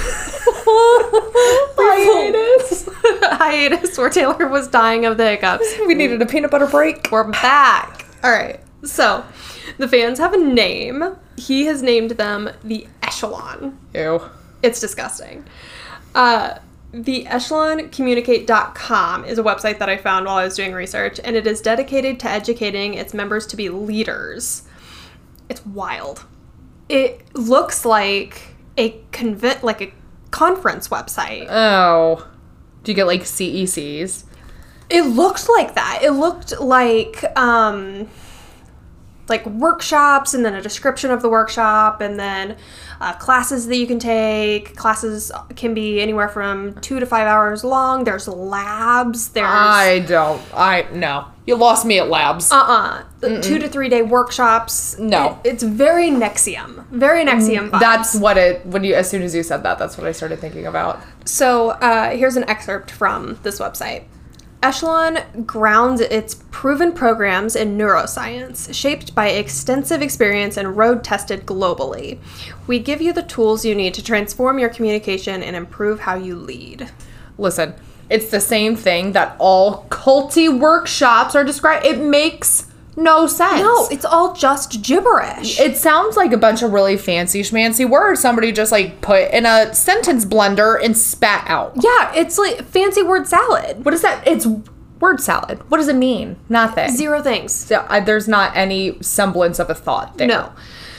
Hiatus. hiatus where Taylor was dying of the hiccups. We needed a peanut butter break. We're back. All right. So, the fans have a name. He has named them the Echelon. Ew. It's disgusting. Uh, the echelon communicate dot com is a website that I found while I was doing research, and it is dedicated to educating its members to be leaders. It's wild. It looks like a convent, like a conference website. Oh. Do you get like C E Cs? It looked like that. It looked like um like workshops, and then a description of the workshop, and then uh, classes that you can take. Classes can be anywhere from two to five hours long. There's labs. There's I don't. I no. You lost me at labs. Uh-uh. The two to three day workshops. No. It- it's very Nexium. Very Nexium vibes. That's what it, when you, as soon as you said that, that's what I started thinking about. So uh, here's an excerpt from this website. Echelon grounds its proven programs in neuroscience, shaped by extensive experience and road-tested globally. We give you the tools you need to transform your communication and improve how you lead. Listen, it's the same thing that all culty workshops are described. It makes no sense. No, it's all just gibberish. It sounds like a bunch of really fancy schmancy words somebody just like put in a sentence blender and spat out. Yeah, it's like fancy word salad. What is that? It's word salad. What does it mean? Nothing. Zero things. So, uh, there's not any semblance of a thought there. No.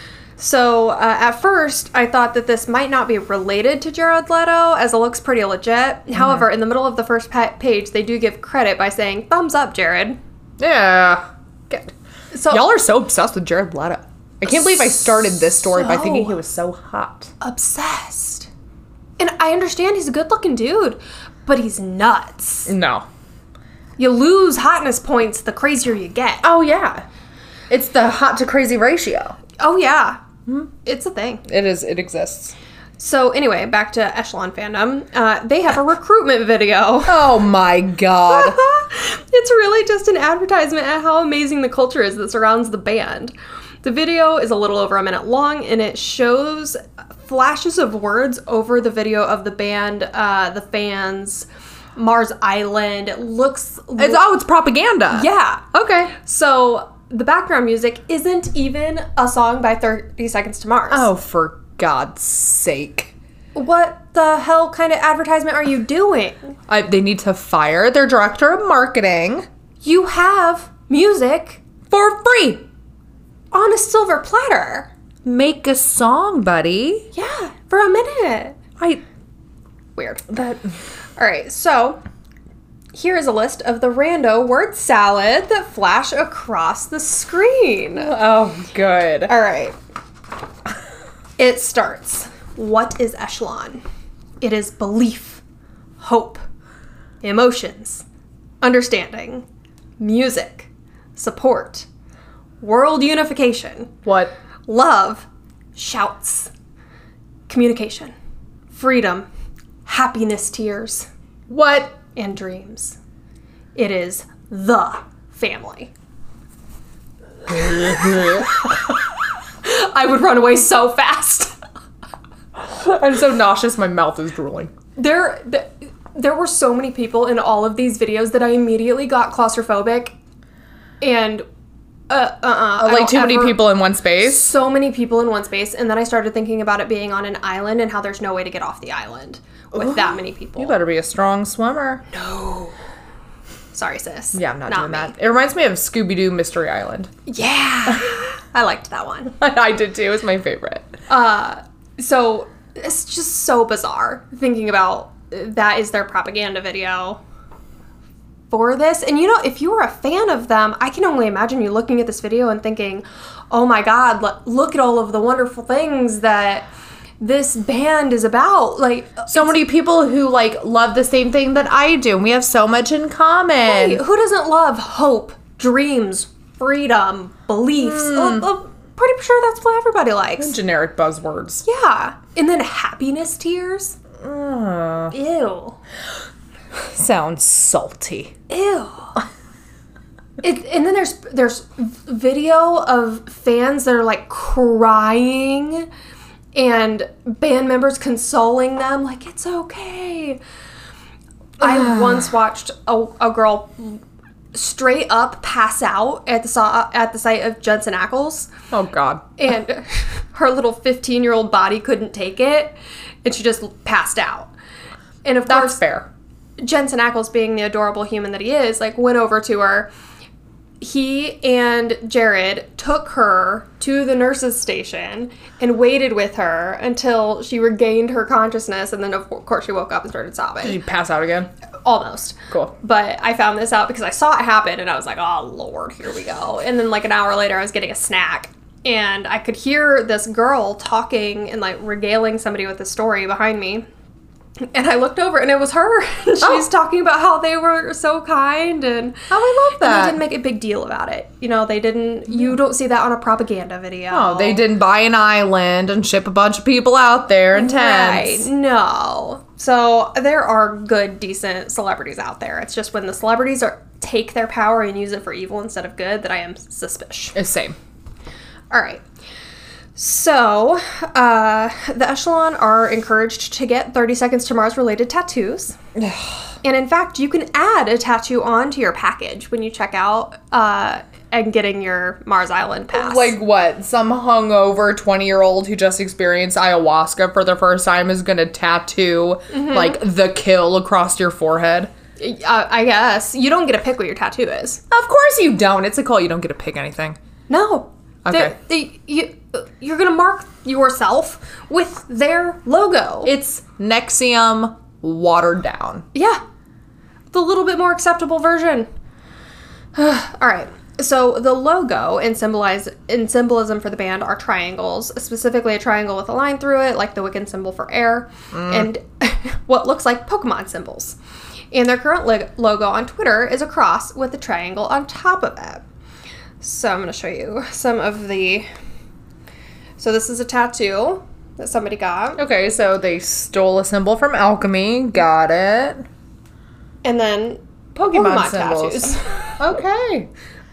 So, uh, at first, I thought that this might not be related to Jared Leto, as it looks pretty legit. Mm-hmm. However, in the middle of the first pa- page, they do give credit by saying, thumbs up, Jared. Yeah. Good. So, Y'all are so obsessed with Jared Leto. I can't believe I started this story by so thinking he was so hot. obsessed. And I understand he's a good-looking dude, but he's nuts. No. You lose hotness points the crazier you get. Oh, yeah. It's the hot to crazy ratio. Oh, yeah. It's a thing. It is. It exists. So, anyway, back to Echelon fandom. Uh, they have a recruitment video. Oh, my God. It's really just an advertisement at how amazing the culture is that surrounds the band. The video is a little over a minute long, and it shows flashes of words over the video of the band, uh, the fans, Mars Island. It looks... It's, oh, it's propaganda. Yeah. Okay. So, the background music isn't even a song by thirty Seconds to Mars. Oh, for God's sake. What the hell kind of advertisement are you doing? I, they need to fire their director of marketing. You have music For free. on a silver platter. Make a song, buddy. Yeah, for a minute. I... Weird. That... All right, so here is a list of the rando word salad that flash across the screen. Oh, good. All right. It starts. What is Echelon? It is belief, hope, emotions, understanding, music, support, world unification, What? love, shouts, communication, freedom, happiness, tears, What? and dreams. It is the family. I would run away so fast. I'm so nauseous, my mouth is drooling. There, th- there were so many people in all of these videos that I immediately got claustrophobic, and uh, uh, uh I Like don't too many ever- people in one space? So many people in one space, and then I started thinking about it being on an island and how there's no way to get off the island with that many people. You better be a strong swimmer. No. Sorry, sis. Yeah, I'm not, Not doing me. that. It reminds me of Scooby-Doo Mystery Island. Yeah. I liked that one. I did too. It's my favorite. Uh, so it's just so bizarre thinking about that is their propaganda video for this. And you know, if you were a fan of them, I can only imagine you looking at this video and thinking, oh my God, look, look at all of the wonderful things that this band is about. Like, So many people who like love the same thing that I do. And we have so much in common. hey, who doesn't love hope, dreams, freedom, beliefs? Hmm. Uh, uh, pretty sure that's what everybody likes. Generic buzzwords. Yeah. And then happiness tears. Uh, Ew. sounds salty. Ew. It, and then there's there's video of fans that are like crying and band members consoling them like it's okay. I once watched a, a girl straight up pass out at the saw at the sight of Jensen Ackles, Oh God. and her little fifteen year old body couldn't take it, and she just passed out. And of That's course, fair. Jensen Ackles, being the adorable human that he is, like went over to her. He and Jared took her to the nurse's station and waited with her until she regained her consciousness, and then of course she woke up and started Did sobbing. you pass out again? Almost. Cool. But I found this out because I saw it happen, and I was like, oh Lord, here we go. And then like an hour later I was getting a snack, and I could hear this girl talking and like regaling somebody with the story behind me. And I looked over, and it was her. And she's Oh. talking about how they were so kind, and Oh, I love and that. they didn't make a big deal about it. You know, they didn't. You don't see that on a propaganda video. Oh, they didn't buy an island and ship a bunch of people out there in Right? tents. No. So there are good, decent celebrities out there. It's just when the celebrities are take their power and use it for evil instead of good that I am suspicious. It's same. All right. So, uh, the Echelon are encouraged to get thirty Seconds to Mars related tattoos. And in fact, you can add a tattoo onto your package when you check out uh, and getting your Mars Island pass. Like what? Some hungover twenty-year-old who just experienced ayahuasca for the first time is gonna tattoo like the kill across your forehead. uh, I guess. You don't get to pick what your tattoo is. Of course you don't. It's a cult. You don't get to pick anything. No. Okay. They, they, you, you're going to mark yourself with their logo. It's Nexium watered down. Yeah. The little bit more acceptable version. All right. So the logo in symbolize in symbolism for the band are triangles, specifically a triangle with a line through it, like the Wiccan symbol for air, and what looks like Pokemon symbols. And their current lig- logo on Twitter is a cross with a triangle on top of it. So I'm going to show you some of the... So this is a tattoo that somebody got. Okay, so they stole a symbol from alchemy. Got it. And then Pokemon, Pokemon symbols. tattoos. Okay.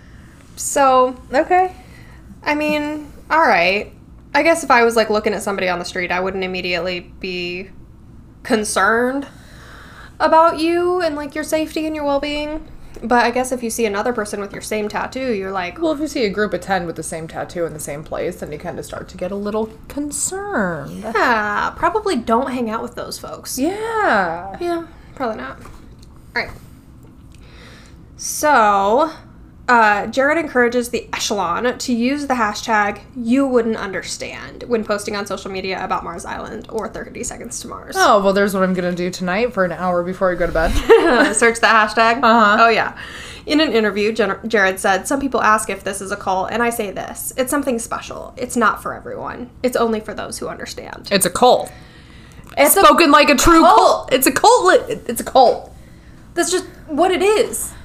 So, Okay. I mean, all right. I guess if I was like looking at somebody on the street, I wouldn't immediately be concerned about you and like your safety and your well-being. But I guess if you see another person with your same tattoo, you're like, Well, if you see a group of ten with the same tattoo in the same place, then you kind of start to get a little concerned. yeah, probably don't hang out with those folks. Yeah. Yeah, probably not. All right. So, uh, Jared encourages the Echelon to use the hashtag you wouldn't understand when posting on social media about Mars Island or thirty Seconds to Mars. Oh, well, there's what I'm going to do tonight for an hour before I go to bed. Search that hashtag? Uh-huh. Oh, yeah. In an interview, Jen- Jared said, some people ask if this is a cult, and I say this. It's something special. It's not for everyone. It's only for those who understand. It's a cult. It's a- Spoken like a true cult. cult. It's a cult. Li- it's a cult. That's just what it is.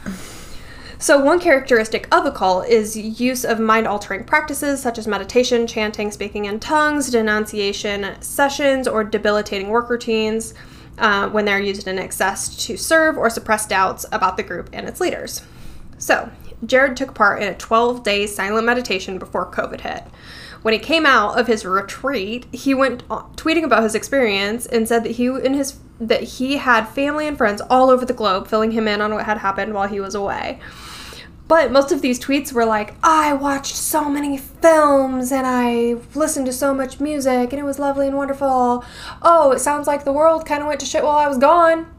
So one characteristic of a cult is use of mind-altering practices such as meditation, chanting, speaking in tongues, denunciation sessions, or debilitating work routines uh, when they're used in excess to serve or suppress doubts about the group and its leaders. So Jared took part in a twelve-day silent meditation before COVID hit. When he came out of his retreat, he went on, tweeting about his experience and said that he and his that he had family and friends all over the globe filling him in on what had happened while he was away. But most of these tweets were like, I watched so many films and I listened to so much music and it was lovely and wonderful. Oh, it sounds like the world kind of went to shit while I was gone.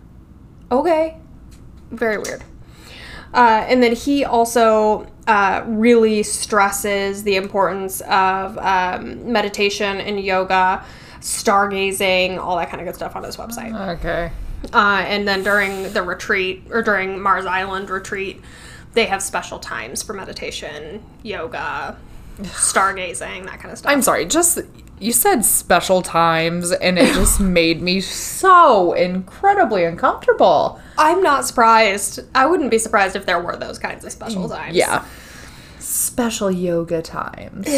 Okay. Very weird. Uh, and then he also uh, really stresses the importance of um, meditation and yoga, stargazing, all that kind of good stuff on his website. Okay. Uh, and then during the retreat, or during Mars Island retreat, they have special times for meditation, yoga, stargazing, that kind of stuff. I'm sorry, just, you said special times, and it just made me so incredibly uncomfortable. I'm not surprised. I wouldn't be surprised if there were those kinds of special times. Yeah. Special yoga times.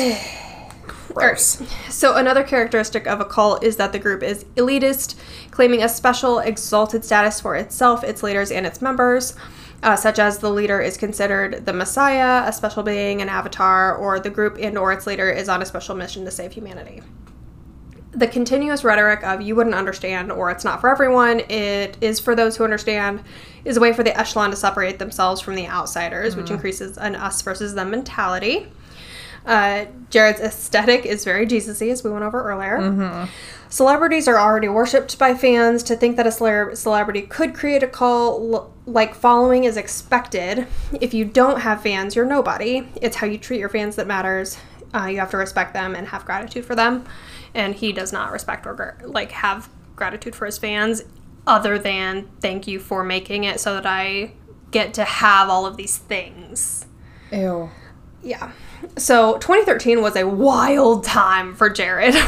Gross. So another characteristic of a cult is that the group is elitist, claiming a special exalted status for itself, its leaders, and its members, uh, such as the leader is considered the Messiah, a special being, an avatar, or the group and or its leader is on a special mission to save humanity. The continuous rhetoric of you wouldn't understand or it's not for everyone, it is for those who understand, is a way for the Echelon to separate themselves from the outsiders, mm. which increases an us versus them mentality. Uh, Jared's aesthetic is very Jesus-y, as we went over earlier. Mm-hmm. Celebrities are already worshipped by fans. To think that a cele- celebrity could create a cult-like following is expected. If you don't have fans, you're nobody. It's how you treat your fans that matters. Uh, you have to respect them and have gratitude for them. And he does not respect or like have gratitude for his fans, other than thank you for making it so that I get to have all of these things. Ew. Yeah. So twenty thirteen was a wild time for Jared.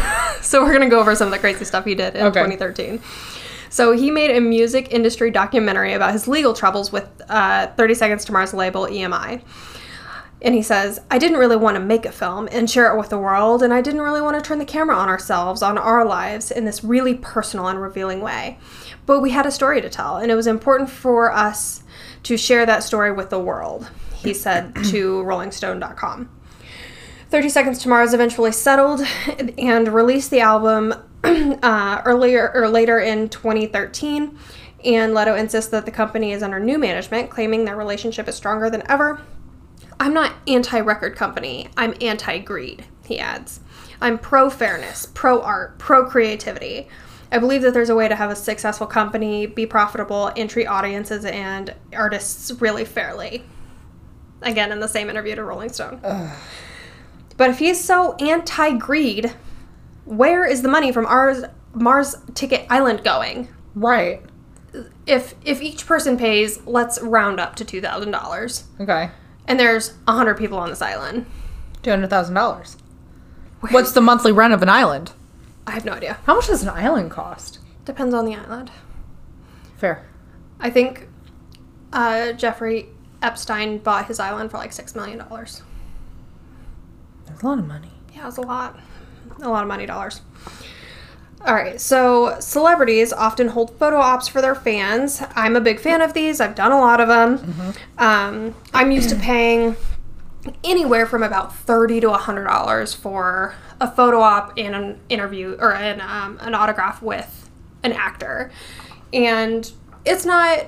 So we're going to go over some of the crazy stuff he did in Okay. twenty thirteen. So he made a music industry documentary about his legal troubles with uh, thirty Seconds to Mars label E M I. And he says, I didn't really want to make a film and share it with the world, and I didn't really want to turn the camera on ourselves, on our lives, in this really personal and revealing way. But we had a story to tell, and it was important for us to share that story with the world, he said to rolling stone dot com. thirty Seconds to Mars eventually settled and released the album uh, earlier or later in twenty thirteen, and Leto insists that the company is under new management, claiming their relationship is stronger than ever. I'm not anti-record company, I'm anti-greed, he adds. I'm pro-fairness, pro-art, pro-creativity. I believe that there's a way to have a successful company, be profitable, and treat audiences and artists really fairly. Again, in the same interview to Rolling Stone. Ugh. But if he's so anti-greed, where is the money from ours, Mars Ticket Island going? Right. If if each person pays, let's round up to two thousand dollars. Okay. And there's one hundred people on this island. two hundred thousand dollars. What's the monthly rent of an island? I have no idea. How much does an island cost? Depends on the island. Fair. I think uh, Jeffrey Epstein bought his island for like six million dollars. That's a lot of money. Yeah, it's a lot. A lot of money dollars. All right, so celebrities often hold photo ops for their fans. I'm a big fan of these. I've done a lot of them. Mm-hmm. Um, I'm used to paying anywhere from about thirty to one hundred dollars for a photo op and an interview or an, um, an autograph with an actor. And it's not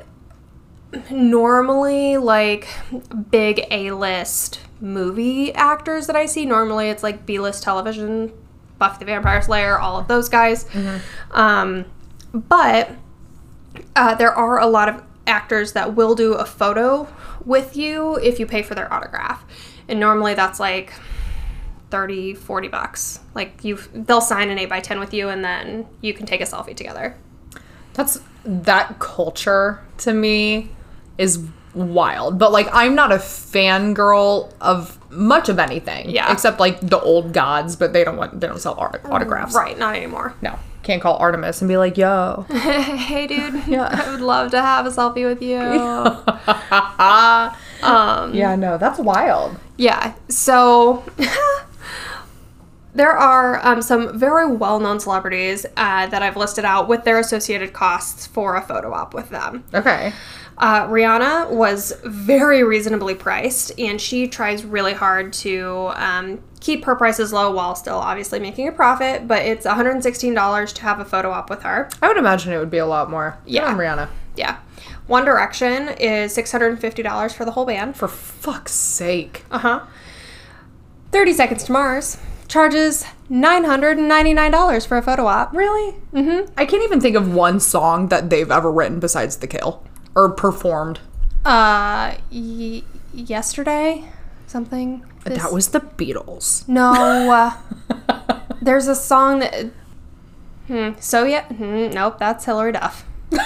normally like big A-list movie actors that I see. Normally it's like B-list television, Buffy the Vampire Slayer, all of those guys. Mm-hmm. Um, but uh, there are a lot of actors that will do a photo with you if you pay for their autograph. And normally that's like thirty, forty bucks. Like you, they'll sign an eight by ten with you and then you can take a selfie together. That's, that culture to me is wild. But like, I'm not a fangirl of much of anything. Yeah. Except like the old gods, but they don't want, they don't sell art- autographs. Right, not anymore. No. Can't call Artemis and be like, yo. Hey dude, Yeah. I would love to have a selfie with you. um, yeah, no, that's wild. Yeah, so there are um, some very well-known celebrities uh, that I've listed out with their associated costs for a photo op with them. Okay. Uh, Rihanna was very reasonably priced, and she tries really hard to um, keep her prices low while still obviously making a profit, but it's one hundred sixteen dollars to have a photo op with her. I would imagine it would be a lot more. Yeah. Good on Rihanna. Yeah. One Direction is six hundred fifty dollars for the whole band. For fuck's sake. Uh-huh. thirty Seconds to Mars charges nine hundred ninety-nine dollars for a photo op. Really? Mm-hmm. I can't even think of one song that they've ever written besides The Kill. Or performed. Uh, y- yesterday? Something? This- That was the Beatles. No. Uh, there's a song that... Hmm, so yeah... Hmm, nope, that's Hillary Duff. um,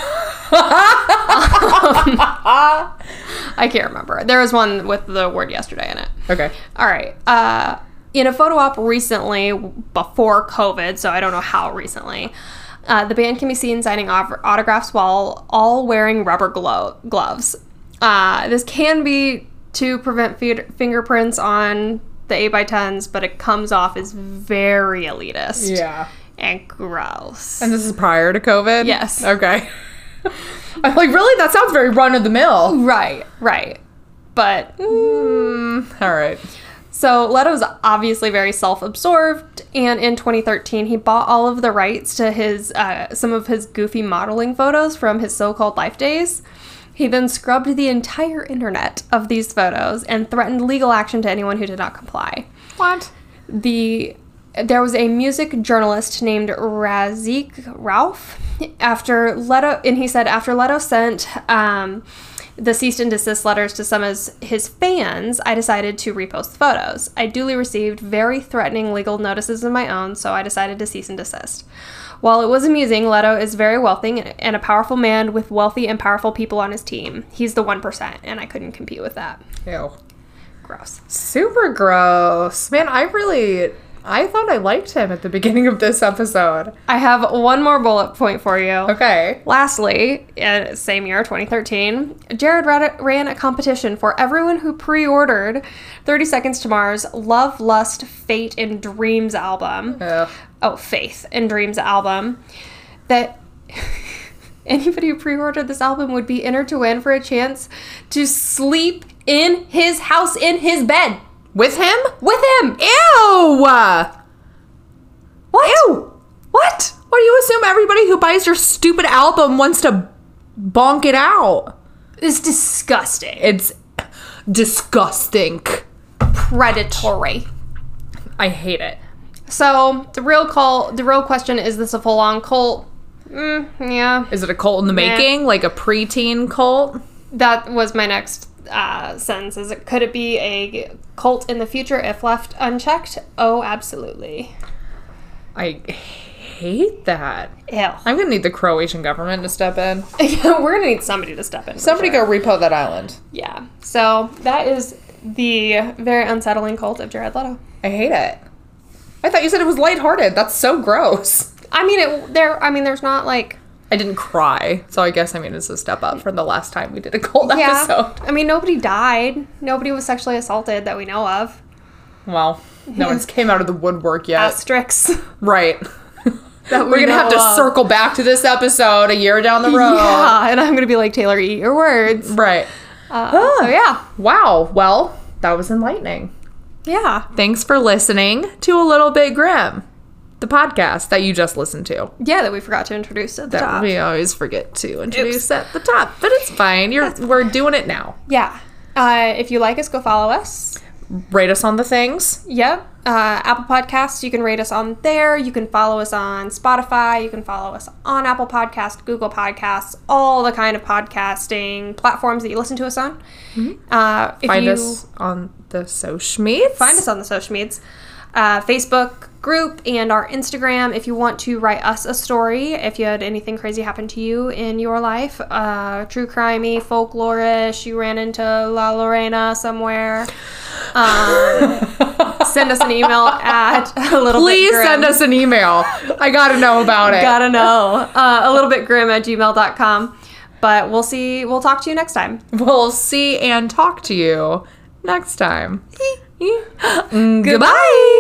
I can't remember. There was one with the word yesterday in it. Okay. All right. Uh, in a photo op recently, before COVID, so I don't know how recently, uh, the band can be seen signing off autographs while all wearing rubber glo- gloves. Uh, this can be to prevent fe- fingerprints on the eight by tens, but it comes off as very elitist. Yeah. And gross. And this is prior to COVID? Yes. Okay. I'm like, really? That sounds very run-of-the-mill. Right, right. But... Mm, all right. So Leto's obviously very self-absorbed, and in twenty thirteen, he bought all of the rights to his uh, some of his goofy modeling photos from his so-called life days. He then scrubbed the entire internet of these photos and threatened legal action to anyone who did not comply. What? The there was a music journalist named Razik Rauf. After Leto, and he said after Leto sent um, the cease and desist letters to some of his fans, I decided to repost the photos. I duly received very threatening legal notices of my own, so I decided to cease and desist. While it was amusing, Leto is very wealthy and a powerful man with wealthy and powerful people on his team. He's the one percent, and I couldn't compete with that. Ew. Gross. Super gross. Man, I really... I thought I liked him at the beginning of this episode. I have one more bullet point for you. Okay. Lastly, uh, same year, twenty thirteen, Jared ran- ran a competition for everyone who pre-ordered thirty Seconds to Mars' Love, Lust, Fate, and Dreams album. Ugh. Oh, Faith and Dreams album. That anybody who pre-ordered this album would be entered to win for a chance to sleep in his house, in his bed. With him? With him! Ew! What? Ew! What? Why do you assume everybody who buys your stupid album wants to bonk it out? It's disgusting. It's disgusting. Predatory. I hate it. So, the real call, the real question, is this a full-on cult? Mm, yeah. Is it a cult in the Nah. making? Like a preteen cult? That was my next uh, sentence. Is it, could it be a cult in the future if left unchecked? Oh, absolutely. I hate that. Ew. I'm gonna need the Croatian government to step in. We're gonna need somebody to step in. for Somebody sure. go repo that island. Yeah. So that is the very unsettling cult of Jared Leto. I hate it. I thought you said it was lighthearted. That's so gross. I mean, it there. I mean, there's not like. I didn't cry, so I guess I mean it's a step up from the last time we did a cult Yeah. episode. I mean, nobody died. Nobody was sexually assaulted that we know of. Well, no one's came out of the woodwork yet. Asterisks. Right. That we We're gonna have to know of. circle back to this episode a year down the road. Yeah, and I'm gonna be like, Taylor, eat your words. Right. Uh, so yeah, Wow. Well, that was enlightening. yeah, Thanks for listening to A Little Bit Grim, the podcast that you just listened to. yeah. That we forgot to introduce at the That top. we always forget to introduce at the top, but it's fine. You're we're doing it now. Yeah. Uh, if you like us, go follow us. Rate us on the things. Yep. Uh, Apple Podcasts, you can rate us on there. You can follow us on Spotify. You can follow us on Apple Podcasts, Google Podcasts, all the kind of podcasting platforms that you listen to us on. Uh, if Find you us on the social media. find us on the social medias, uh, Facebook group and our Instagram. If you want to write us a story, if you had anything crazy happen to you in your life, uh, true crimey, folklorish, you ran into La Lorena somewhere, um, send us an email at a little Please bit grim. send us an email. I gotta know about it. Gotta know. Uh, a little bit grim at gmail dot com. But we'll see. We'll talk to you next time. We'll see and talk to you next time. Goodbye.